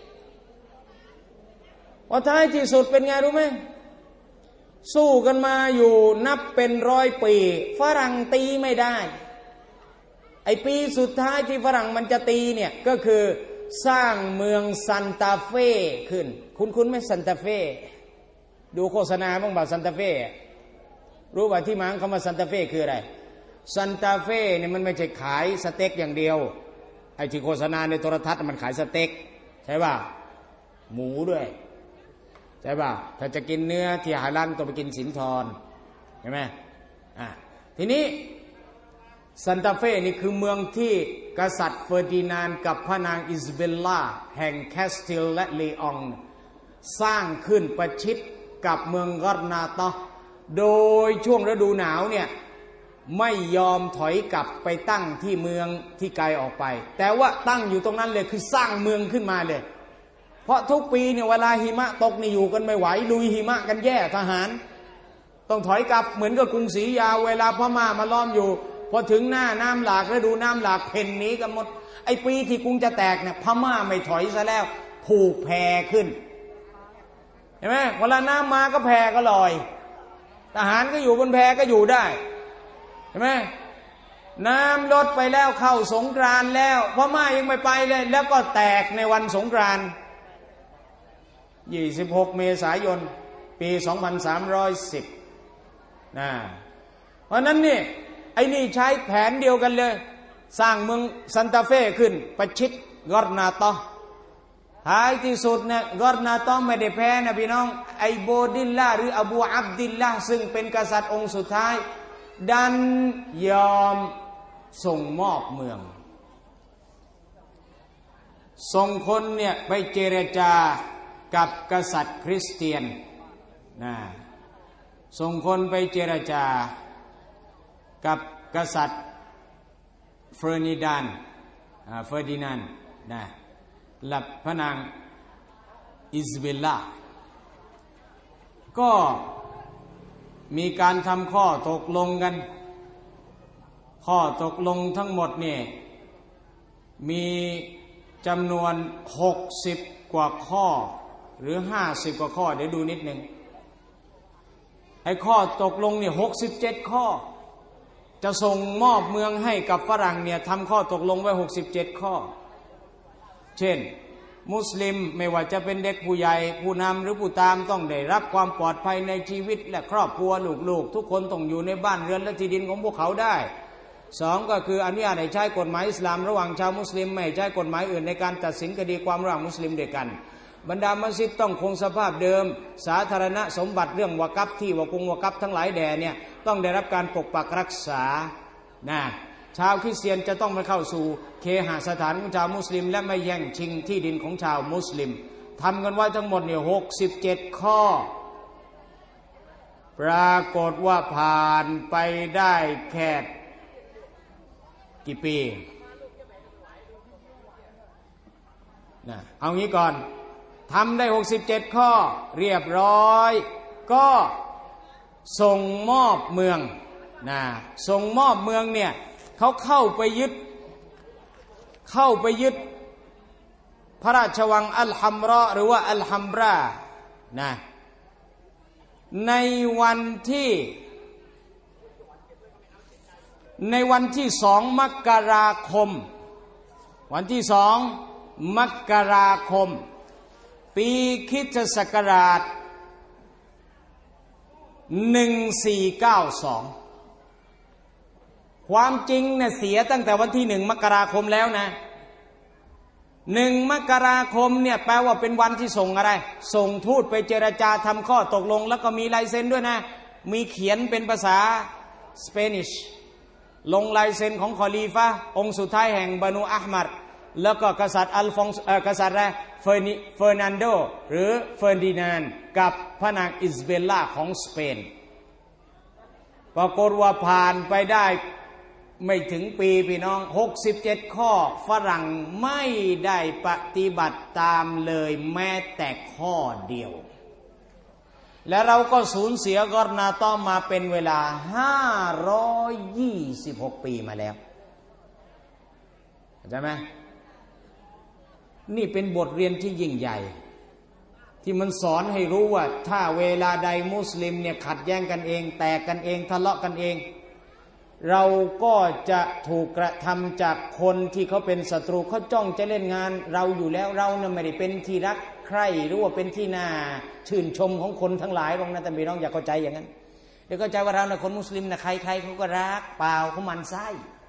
Speaker 1: ว่าท้ายที่สุดเป็นไงรู้ไหมสู้กันมาอยู่นับเป็นร้อยปีฝรั่งตีไม่ได้ไอปีสุดท้ายที่ฝรั่งมันจะตีเนี่ยก็คือสร้างเมืองซันตาเฟ่ขึ้นคุ้นๆไหมซันตาเฟ่ดูโฆษณาบ้างบ่าซันตาเฟ่รู้ว่าที่มาของคำว่าซันตาเฟ่คืออะไรซันตาเฟ่เนี่ยมันไม่ใช่ขายสเต็กอย่างเดียวไอ้ที่โฆษณาในโทรทัศน์มันขายสเต็กใช่ป่ะหมูด้วยใช่ป่ะถ้าจะกินเนื้อที่ฮาลาลต้องไปกินสินทรใช่ไหมอ่ะทีนี้ซันตาเฟ่นี่คือเมืองที่กษัตริย์เฟอร์ดินานด์กับพระนางอิซเบลล่าแห่งแคสติลและเลอองสร้างขึ้นประชิดกับเมืองกอร์นาตอโดยช่วงฤดูหนาวเนี่ยไม่ยอมถอยกลับไปตั้งที่เมืองที่ไกลออกไปแต่ว่าตั้งอยู่ตรงนั้นเลยคือสร้างเมืองขึ้นมาเลยเพราะทุกปีเนี่ยเวลาหิมะตกนี่อยู่กันไม่ไหวลุยหิมะกันแย่ทหารต้องถอยกลับเหมือนกับกรุงศรีอยุธยาเวลาพม่ามาล้อมอยู่พอถึงหน้าน้ำหลากฤดูน้ำหลากเพ่นหนีกันหมดไอ้ปีที่กรุงจะแตกเนี่ยพม่าไม่ถอยซะแล้วผูกแพขึ้นเห็นไหมเวลาน้ำมาก็แพก็ลอยทหารก็อยู่บนแพก็อยู่ได้เห็นไหมน้ำลดไปแล้วเข้าสงกรานต์แล้วพม่ายังไม่ไปเลยแล้วก็แตกในวันสงกรานต์ยี่สิบหกเมษายนปีสองพันสามร้อยสิบนะเพราะนั้นนี่ไอ้นี่ใช้แผนเดียวกันเลยสร้างเมืองซันตาเฟ่ขึ้นประชิดกอร์นาโตท้ายที่สุดเนี่ยกอร์นาโตไม่ได้แพ้นะพี่น้องไอโบดิลลาหรืออบูอับดิลลาซึ่งเป็นกษัตริย์องค์สุดท้ายดันยอมส่งมอบเมืองส่งคนเนี่ยไปเจรจากับกษัตริย์คริสเตียนนะส่งคนไปเจรจากับกษัตริย์เฟอร์นินานด์เฟอร์ดินานด์นะและพระนางอิซเบลล่าก็มีการทำข้อตกลงกันข้อตกลงทั้งหมดเนี่ยมีจำนวนหกสิบกว่าข้อหรือห้าสิบกว่าข้อเดี๋ยวดูนิดนึงไอ้ข้อตกลงเนี่ยหกสิบเจ็ดข้อจะส่งมอบเมืองให้กับฝรั่งเนี่ยทำข้อตกลงไว้หกสิบเจ็ดข้อเช่นมุสลิมไม่ว่าจะเป็นเด็กผู้ใหญ่ผู้นำหรือผู้ตามต้องได้รับความปลอดภัยในชีวิตและครอบครัวลูกๆทุกคนต้องอยู่ในบ้านเรือนและที่ดินของพวกเขาได้สองก็คืออนุญาตให้ใช้กฎหมายอิสลามระหว่างชาวมุสลิมไม่ใช้กฎหมายอื่นในการตัดสินคดีความระหว่างมุสลิมด้วยกันบรรดามัสยิดต้องคงสภาพเดิมสาธารณสมบัติเรื่องวะกัฟที่วะกงวะกัฟทั้งหลายแด่เนี่ยต้องได้รับการปกปักรักษานะชาวคริสเตียนจะต้องไม่เข้าสู่เคหสถานของชาวมุสลิมและไม่แย่งชิงที่ดินของชาวมุสลิมทำกันไว้ทั้งหมดเนี่ยหกสิบเจ็ดข้อปรากฏว่าผ่านไปได้แค่กี่ปีนะเอางี้ก่อนทำได้หกสิบเจ็ดข้อเรียบร้อยก็ส่งมอบเมืองนะส่งมอบเมืองเนี่ยเขาเข้าไปยึดเข้าไปยึดพระราชวังอัลฮัมราหรือว่าอัลฮัมรานะในวันที่ในวันที่สองมกราคมวันที่สองมกราคมปีคริสตศักราชหนึ่งสี่เก้าสองความจริงเนี่ยเสียตั้งแต่วันที่หนึ่งมกราคมแล้วนะหนึ่งมกราคมเนี่ยแปลว่าเป็นวันที่ส่งอะไรส่งทูตไปเจรจาทำข้อตกลงแล้วก็มีลายเซ็นด้วยนะมีเขียนเป็นภาษาสเปนิชลงลายเซ็นของคอลีฟะองค์สุดท้ายแห่งบานูอัลมัดแล้วก็กษัตริย์อัลฟองเอ่อกษัตริย์อะไรเฟอร์นิเฟอร์นันโดหรือเฟอร์ดินานด์กับพระนางอิซเบลล่าของสเปนปรากฏว่าผ่านไปได้ไม่ถึงปีพี่น้องหกสิบเจ็ดข้อฝรั่งไม่ได้ปฏิบัติตามเลยแม้แต่ข้อเดียวและเราก็สูญเสียกอร์นาโตมาเป็นเวลาห้าร้อยยี่สิบหกปีมาแล้วเข้าใจไหมนี่เป็นบทเรียนที่ยิ่งใหญ่ที่มันสอนให้รู้ว่าถ้าเวลาใดมุสลิมเนี่ยขัดแย้งกันเองแตกกันเองทะเลาะกันเองเราก็จะถูกกระทำจากคนที่เขาเป็นศัตรูเขาจ้องจะเล่นงานเราอยู่แล้วเราเนี่ยไม่ได้เป็นที่รักใคร่หรือว่าเป็นที่น่าชื่นชมของคนทั้งหลายหรอกนะแต่พี่น้องอย่าเข้าใจอย่างนั้นเดี๋ยวเข้าใจว่าเราเนี่ยคนมุสลิมนะใครๆเขาก็รักเปล่าเขามันไส้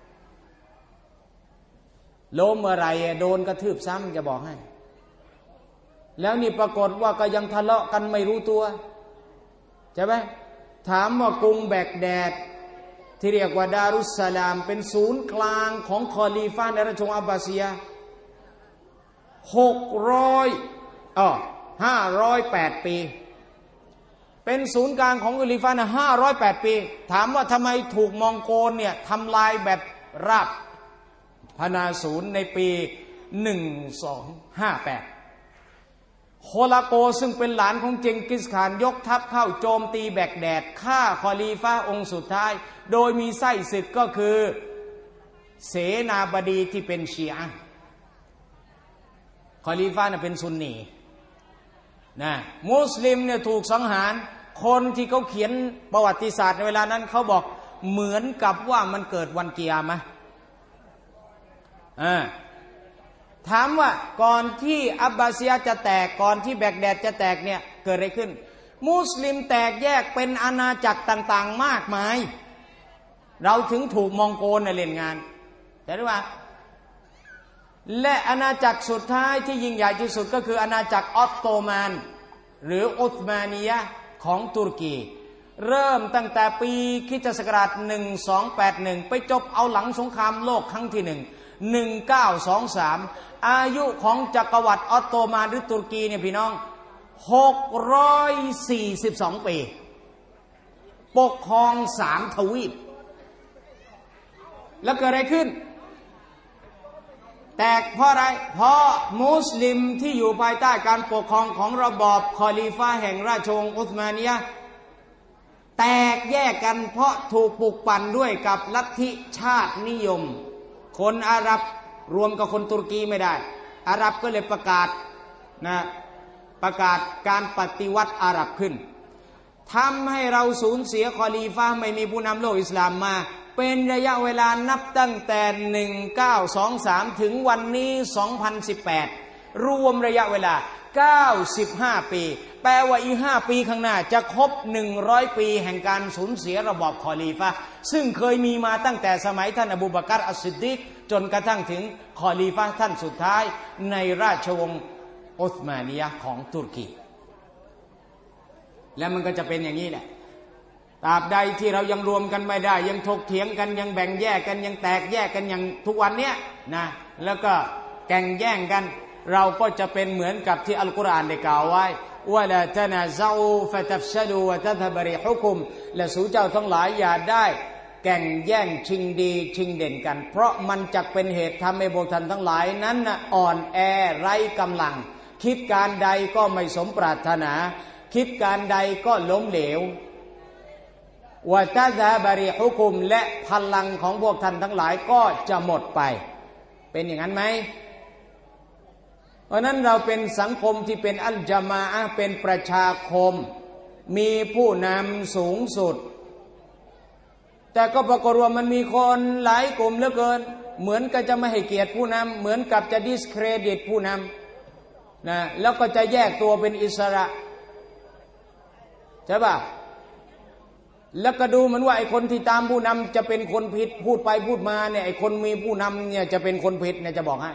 Speaker 1: ล้มเมื่อไรโดนกระทืบซ้ำจะบอกให้แล้วนี่ปรากฏว่าก็ยังทะเลาะกันไม่รู้ตัวใช่ไหมถามว่ากรุงแบกแดดที่เรียกว่าดารุสสลามเป็นศูนย์กลางของคอลีฟะในราชวงศ์อับบาซียะห์หกร้อยอ๋อห้าร้อยแปดปีเป็นศูนย์กลางของคอลีฟะนะห้าร้อยแปดปีถามว่าทำไมถูกมองโกลเนี่ยทำลายแบบราบพนาศูนย์ในปีหนึ่งสองห้าแปดโคลาโกซึ่งเป็นหลานของเจงกิสข่านยกทัพเข้าโจมตีแบกแดดฆ่าคอลีฟะองค์สุดท้ายโดยมีไส้ศึกก็คือเสนาบดีที่เป็นชีอะห์คอลีฟะน่ะเป็นซุนนีนะมุสลิมเนี่ยถูกสังหารคนที่เขาเขียนประวัติศาสตร์ในเวลานั้นเขาบอกเหมือนกับว่ามันเกิดวันกิยามะห์อ่าถามว่าก่อนที่อับบาซียะห์จะแตกก่อนที่แบกแดดจะแตกเนี่ยเกิดอะไรขึ้นมุสลิมแตกแยกเป็นอาณาจักรต่างๆมากมายเราถึงถูกมองโกลเล่นงานแต่ด้วยว่าและอาณาจักรสุดท้ายที่ยิ่งใหญ่ที่สุดก็คืออาณาจักรออตโตมันหรืออุสมานียะห์ของตุรกีเริ่มตั้งแต่ปีคริสตศักราชหนึ่งพันสองร้อยแปดสิบเอ็ดไปจบเอาหลังสงครามโลกครั้งที่หนึ่ง หนึ่งพันเก้าร้อยยี่สิบสามอายุของจักรวรรดิออตโตมันหรือตุรกีเนี่ยพี่น้องหกร้อยสี่สิบสองปีปกครองสามทวีปแล้วเกิดอะไรขึ้นแตกเพราะอะไรเพราะมุสลิมที่อยู่ภายใต้การปกครองของระบอบคอลิฟะห์แห่งราชวงศ์อุสมานียะห์แตกแยกกันเพราะถูกปลุกปั่นด้วยกับลัทธิชาตินิยมคนอาหรับรวมกับคนตุรกีไม่ได้อาหรับก็เลยประกาศนะประกาศการปฏิวัติอาหรับขึ้นทำให้เราสูญเสียคอลีฟะห์ไม่มีผู้นำโลกอิสลามมาเป็นระยะเวลานับตั้งแต่หนึ่งพันเก้าร้อยยี่สิบสามถึงวันนี้สองพันสิบแปดรวมระยะเวลาเก้าสิบห้าปีแปลว่าอีกห้าปีข้างหน้าจะครบหนึ่งร้อยปีแห่งการสูญเสียระบอบคอลีฟะห์ซึ่งเคยมีมาตั้งแต่สมัยท่านอบูบักรอัสซิดดีกจนกระทั่งถึงคอลีฟะห์ท่านสุดท้ายในราชวงศ์อุสมานียะห์ของตุรกีและมันก็จะเป็นอย่างนี้แหละตราบใดที่เรายังรวมกันไม่ได้ยังถกเถียงกันยังแบ่งแยกกันยังแตกแยกกันอย่างทุกวันเนี้ยนะแล้วก็แข่งแย่งกันเราก็จะเป็นเหมือนกับที่อัลกุรอานได้กล่าวไว้ว่าละตะนาซาอูฟะตัฟชะลูวะตัซฮะบริฮุกุมและสู่เจ้าทั้งหลายอย่าได้แข่งแย่งชิงดีชิงเด่นกันเพราะมันจะเป็นเหตุทำให้พวกท่านทั้งหลายนั้นอ่อนแอไร้กำลังคิดการใดก็ไม่สมปรารถนาคิดการใดก็ล้มเหลววะตัซฮะบริฮุกุมและพลังของพวกท่านทั้งหลายก็จะหมดไปเป็นอย่างนั้นไหมเพราะนั้นเราเป็นสังคมที่เป็นอัลญะมาอะห์เป็นประชาคมมีผู้นำสูงสุดแต่ก็ปรากฏว่ามันมีคนหลายกลุ่มเหลือเกินเหมือนกับจะไม่ให้เกียรติผู้นำเหมือนกับจะดิสเครดิตผู้นำนะแล้วก็จะแยกตัวเป็นอิสระใช่ป่ะแล้วก็ดูเหมือนว่าไอ้คนที่ตามผู้นำจะเป็นคนผิดพูดไปพูดมาเนี่ยไอ้คนมีผู้นำเนี่ยจะเป็นคนผิดเนี่ยจะบอกให้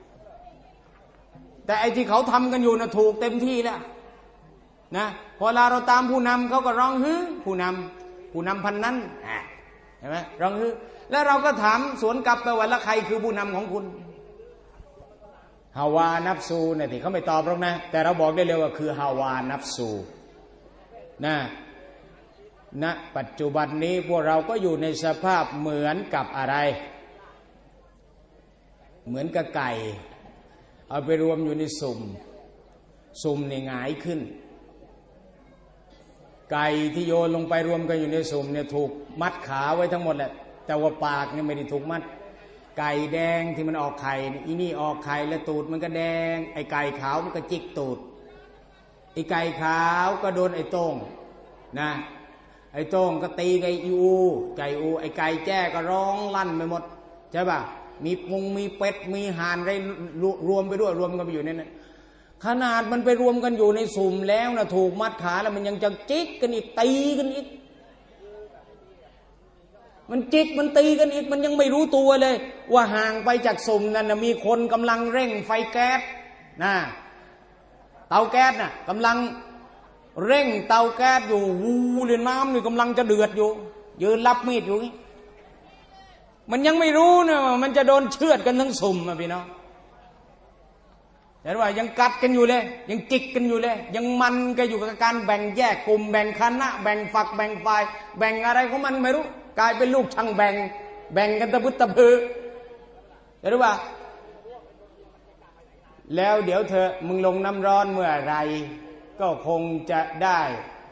Speaker 1: แต่ไอ้ที่เขาทำกันอยู่นะถูกเต็มที่แล้วนะพอเวลาเราตามผู้นำเขาก็ร้องฮือผู้นำผู้นำพันนั้นเห็นไหมร้องฮือแล้วเราก็ถามสวนกลับไปว่าแล้วใครคือผู้นำของคุณฮาวานัฟซูเนี่ยที่เขาไม่ตอบหรอกนะแต่เราบอกได้เลยว่าคือฮาวานัฟซูนะณปัจจุบันนี้พวกเราก็อยู่ในสภาพเหมือนกับอะไรเหมือนกับไก่เอาไปรวมอยู่ในสุ่มสุ่มเนี่ยหงายขึ้นไก่ที่โยนลงไปรวมกันอยู่ในสุ่มเนี่ยถูกมัดขาไว้ทั้งหมดแหละแต่ว่าปากเนี่ยไม่ได้ถูกมัดไก่แดงที่มันออกไข่อีนี่ออกไข่แล้วตูดมันก็แดงไอ้ไก่ขาวมันก็จิกตูดไอ้ไก่ขาวก็โดนไอ้โต้งนะไอ้โต้งก็ตีไก่อูไก่อูไอ้ไก่แจ้ก็ร้องลั่นไปหมดใช่ป่ะมีพุงมีเป็ดมีห่านอะไรรวมไปด้วยรวมกันไปอยู่ในนั้นขนาดมันไปรวมกันอยู่ในสุ่มแล้วนะถูกมัดขาแล้วมันยังจะจิกกันอีกตีกันอีกมันจิกมันตีกันอีกมันยังไม่รู้ตัวเลยว่าห่างไปจากสุ่มนั้นนะมีคนกำลังเร่งไฟแก๊สนะเตาแก๊สน่ะกำลังเร่งเตาแก๊สอยู่วูเลยน้ำนี่กำลังจะเดือดอยู่ยืนรับมีดอยู่นี่มันยังไม่รู้นะมันจะโดนเชือดกันทั้งสุ่มอ่ะพี่น้องแต่ว่ายังกัดกันอยู่เลยยังจิกกันอยู่เลยยังมันกันอยู่กับการแบ่งแยกกลุ่มแบ่งคณะแบ่งฝักแบ่งฝ่ายแบ่งอะไรของมันไม่รู้กลายเป็นลูกช่างแบ่งแบ่งกันตะพึดตะพือแต่รู้ป่ะแล้วเดี๋ยวเธอมึงลงน้ำร้อนเมื่อไรก็คงจะได้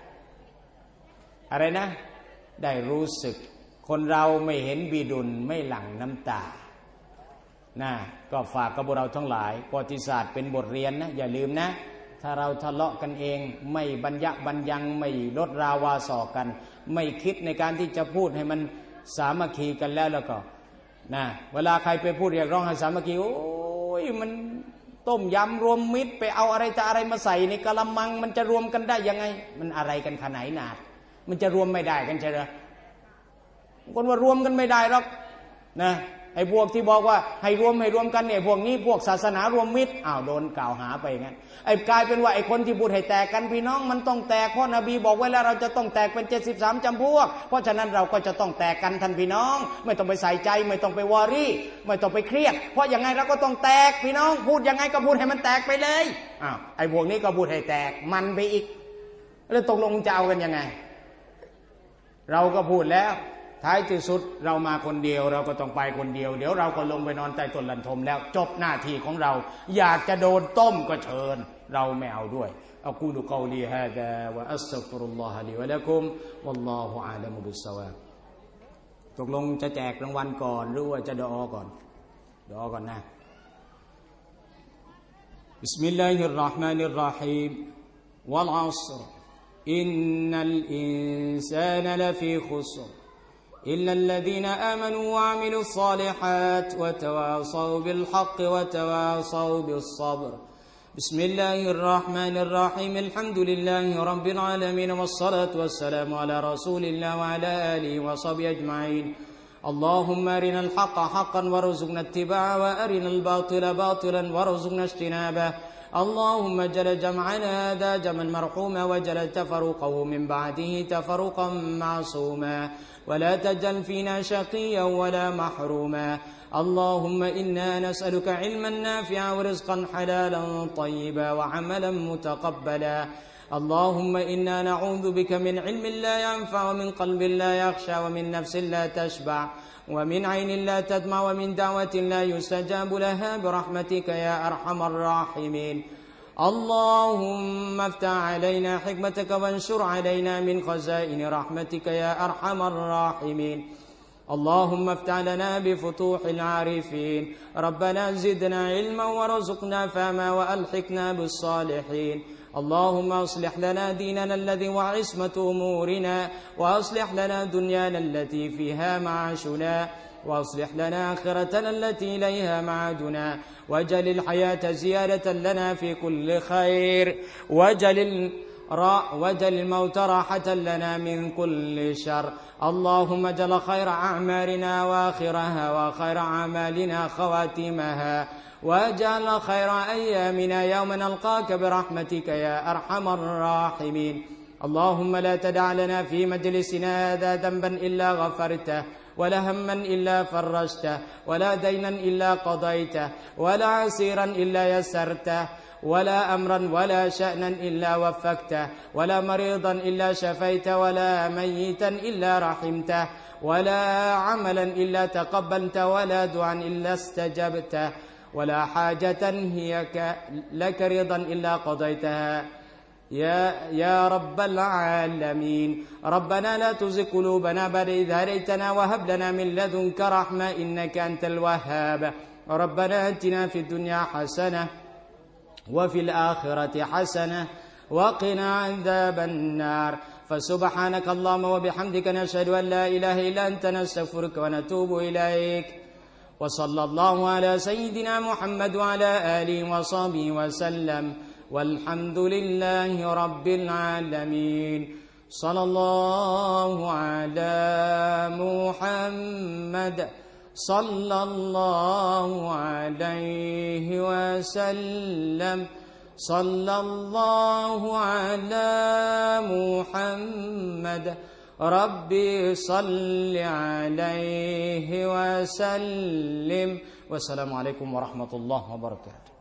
Speaker 1: อะไรนะได้รู้สึกคนเราไม่เห็นบีดุลไม่หลั่งน้ำตานะก็ฝากกับพวกเราทั้งหลายประวัติศาสตร์เป็นบทเรียนนะอย่าลืมนะถ้าเราทะเลาะกันเองไม่บรรยะบรรยังไม่ลดราวาสอกันไม่คิดในการที่จะพูดให้มันสามัคคีกันแล้วแล้วก็นะเวลาใครไปพูดเรียกร้องให้สามัคคีโอ้ยมันต้มยำรวมมิตรไปเอาอะไรจะอะไรมาใส่ในกะละมังมันจะรวมกันได้ยังไงมันอะไรกันขนาดไหนมันจะรวมไม่ได้กันใช่ไหมคนว่ารวมกันไม่ได้หรอกนะไอ้พวกที่บอกว่าให้รวมให้รวมกันเนี่ยพวกนี้พวกศาสนารวมมิตรอ้าวโดนกล่าวหาไปงั้นไอ้กลายเป็นว่าไอ้คนที่พูดให้แตกกันพี่น้องมันต้องแตกเพราะนบีบอกไว้แล้วเราจะต้องแตกเป็นเจ็ดสิบสามจำพวกเพราะฉะนั้นเราก็จะต้องแตกกันท่านพี่น้องไม่ต้องไปใส่ใจไม่ต้องไปวอรี่ไม่ต้องไปเครียดเพราะยังไงเราก็ต้องแตกพี่น้องพูดยังไงก็พูดให้มันแตกไปเลยอ้าวไอ้พวกนี้ก็พูดให้แตกมันไปอีกแล้วตกลงจะเอากันยังไงเราก็พูดแล้วท้ายที่สุดเรามาคนเดียวเราก็ต้องไปคนเดียวเดี๋ยวเราก็ลงไปนอนใต้ต้นลันทมแล้วจบหน้าที่ของเราอยากจะโดนต้มก็เชิญเราไม่เอาด้วยอักูลุกอลีฮาดาวะอัสตัฆฟิรุลลอฮะลิวะละกุมวัลลอฮุอาลัมุบิสซาวาบตกลงจะแจกรางวัลก่อนหรือว่าจะดอก่อนดอก่อนนะบิสมิลลาฮิรเราะห์มานิรเราะฮีมวัลอัศรอินนัลอินซานลฟีขุศรإلا الذين آمنوا وعملوا الصالحات وتواصوا بالحق وتواصوا بالصبر بسم الله الرحمن الرحيم الحمد لله رب العالمين والصلاة والسلام على رسول الله وعلى آله وصحبه أجمعين اللهم أرنا الحق حقا وارزقنا اتباعه وأرنا الباطل باطلا وارزقنا اجتنابه اللهم اجعل جمعنا هذا جمعا مرحوما واجعل تفرقه من بعده تفرقا معصوما ولا تجعل فينا شقيا ولا محروما اللهم إنا نسألك علما نافعا ورزقا حلالا طيبا وعملا متقبلا اللهم إنا نعوذ بك من علم لا ينفع ومن قلب لا يخشى ومن نفس لا تشبع ومن عين لا تدمع ومن دعوة لا يستجاب لها برحمتك يا أرحم الراحمين اللهم افتح علينا حكمتك وانشر علينا من خزائن رحمتك يا أرحم الراحمين اللهم افتح لنا بفتوح العارفين ربنا زدنا علما وارزقنا فهما وألحقنا بالصالحين اللهم اصلح لنا ديننا الذي هو عصمة أمورنا وأصلح لنا دنيانا التي فيها معاشنا وأصلح لنا آخرتنا التي إليها معادنا واجعل الحياة زيادة لنا في كل خير واجعل واجعل الموت راحة لنا من كل شر اللهم اجعل خير أعمالنا وآخرها وخير أعمالنا خواتمها واجعل خير أيامنا يوم نلقاك برحمتك يا أرحم الراحمين اللهم لا تدع لنا في مجلسنا هذا ذنبا إلا غفرته ولا هما إلا فرجته ولا دينا إلا قضيته ولا عسيرا إلا يسرته ولا أمرا ولا شأنا إلا وفقته ولا مريضا إلا شفيته ولا ميتا إلا رحمته ولا عملا إلا تقبلته ولا دعاء إلا استجبته ولا حاجة هي لك رضا إلا قضيتها يا يا رب العالمين ربنا لا تزغ قلوبنا بعد إذ هديتنا وهب لنا من لدنك رحمة إنك أنت الوهاب ربنا آتنا في الدنيا حسنة وفي الآخرة حسنة وقنا عذاب النار فسبحانك اللهم وبحمدك نشهد أن لا إله إلا أنت نستغفرك ونتوب إليك وصلى الله على سيدنا محمد وعلى آله وصحبه وسلم والحمد لله رب العالمين صلى الله على محمد صلى الله عليه وسلم صلى الله على محمد ربي صل عليه وسلم والسلام عليكم ورحمة الله وبركاته.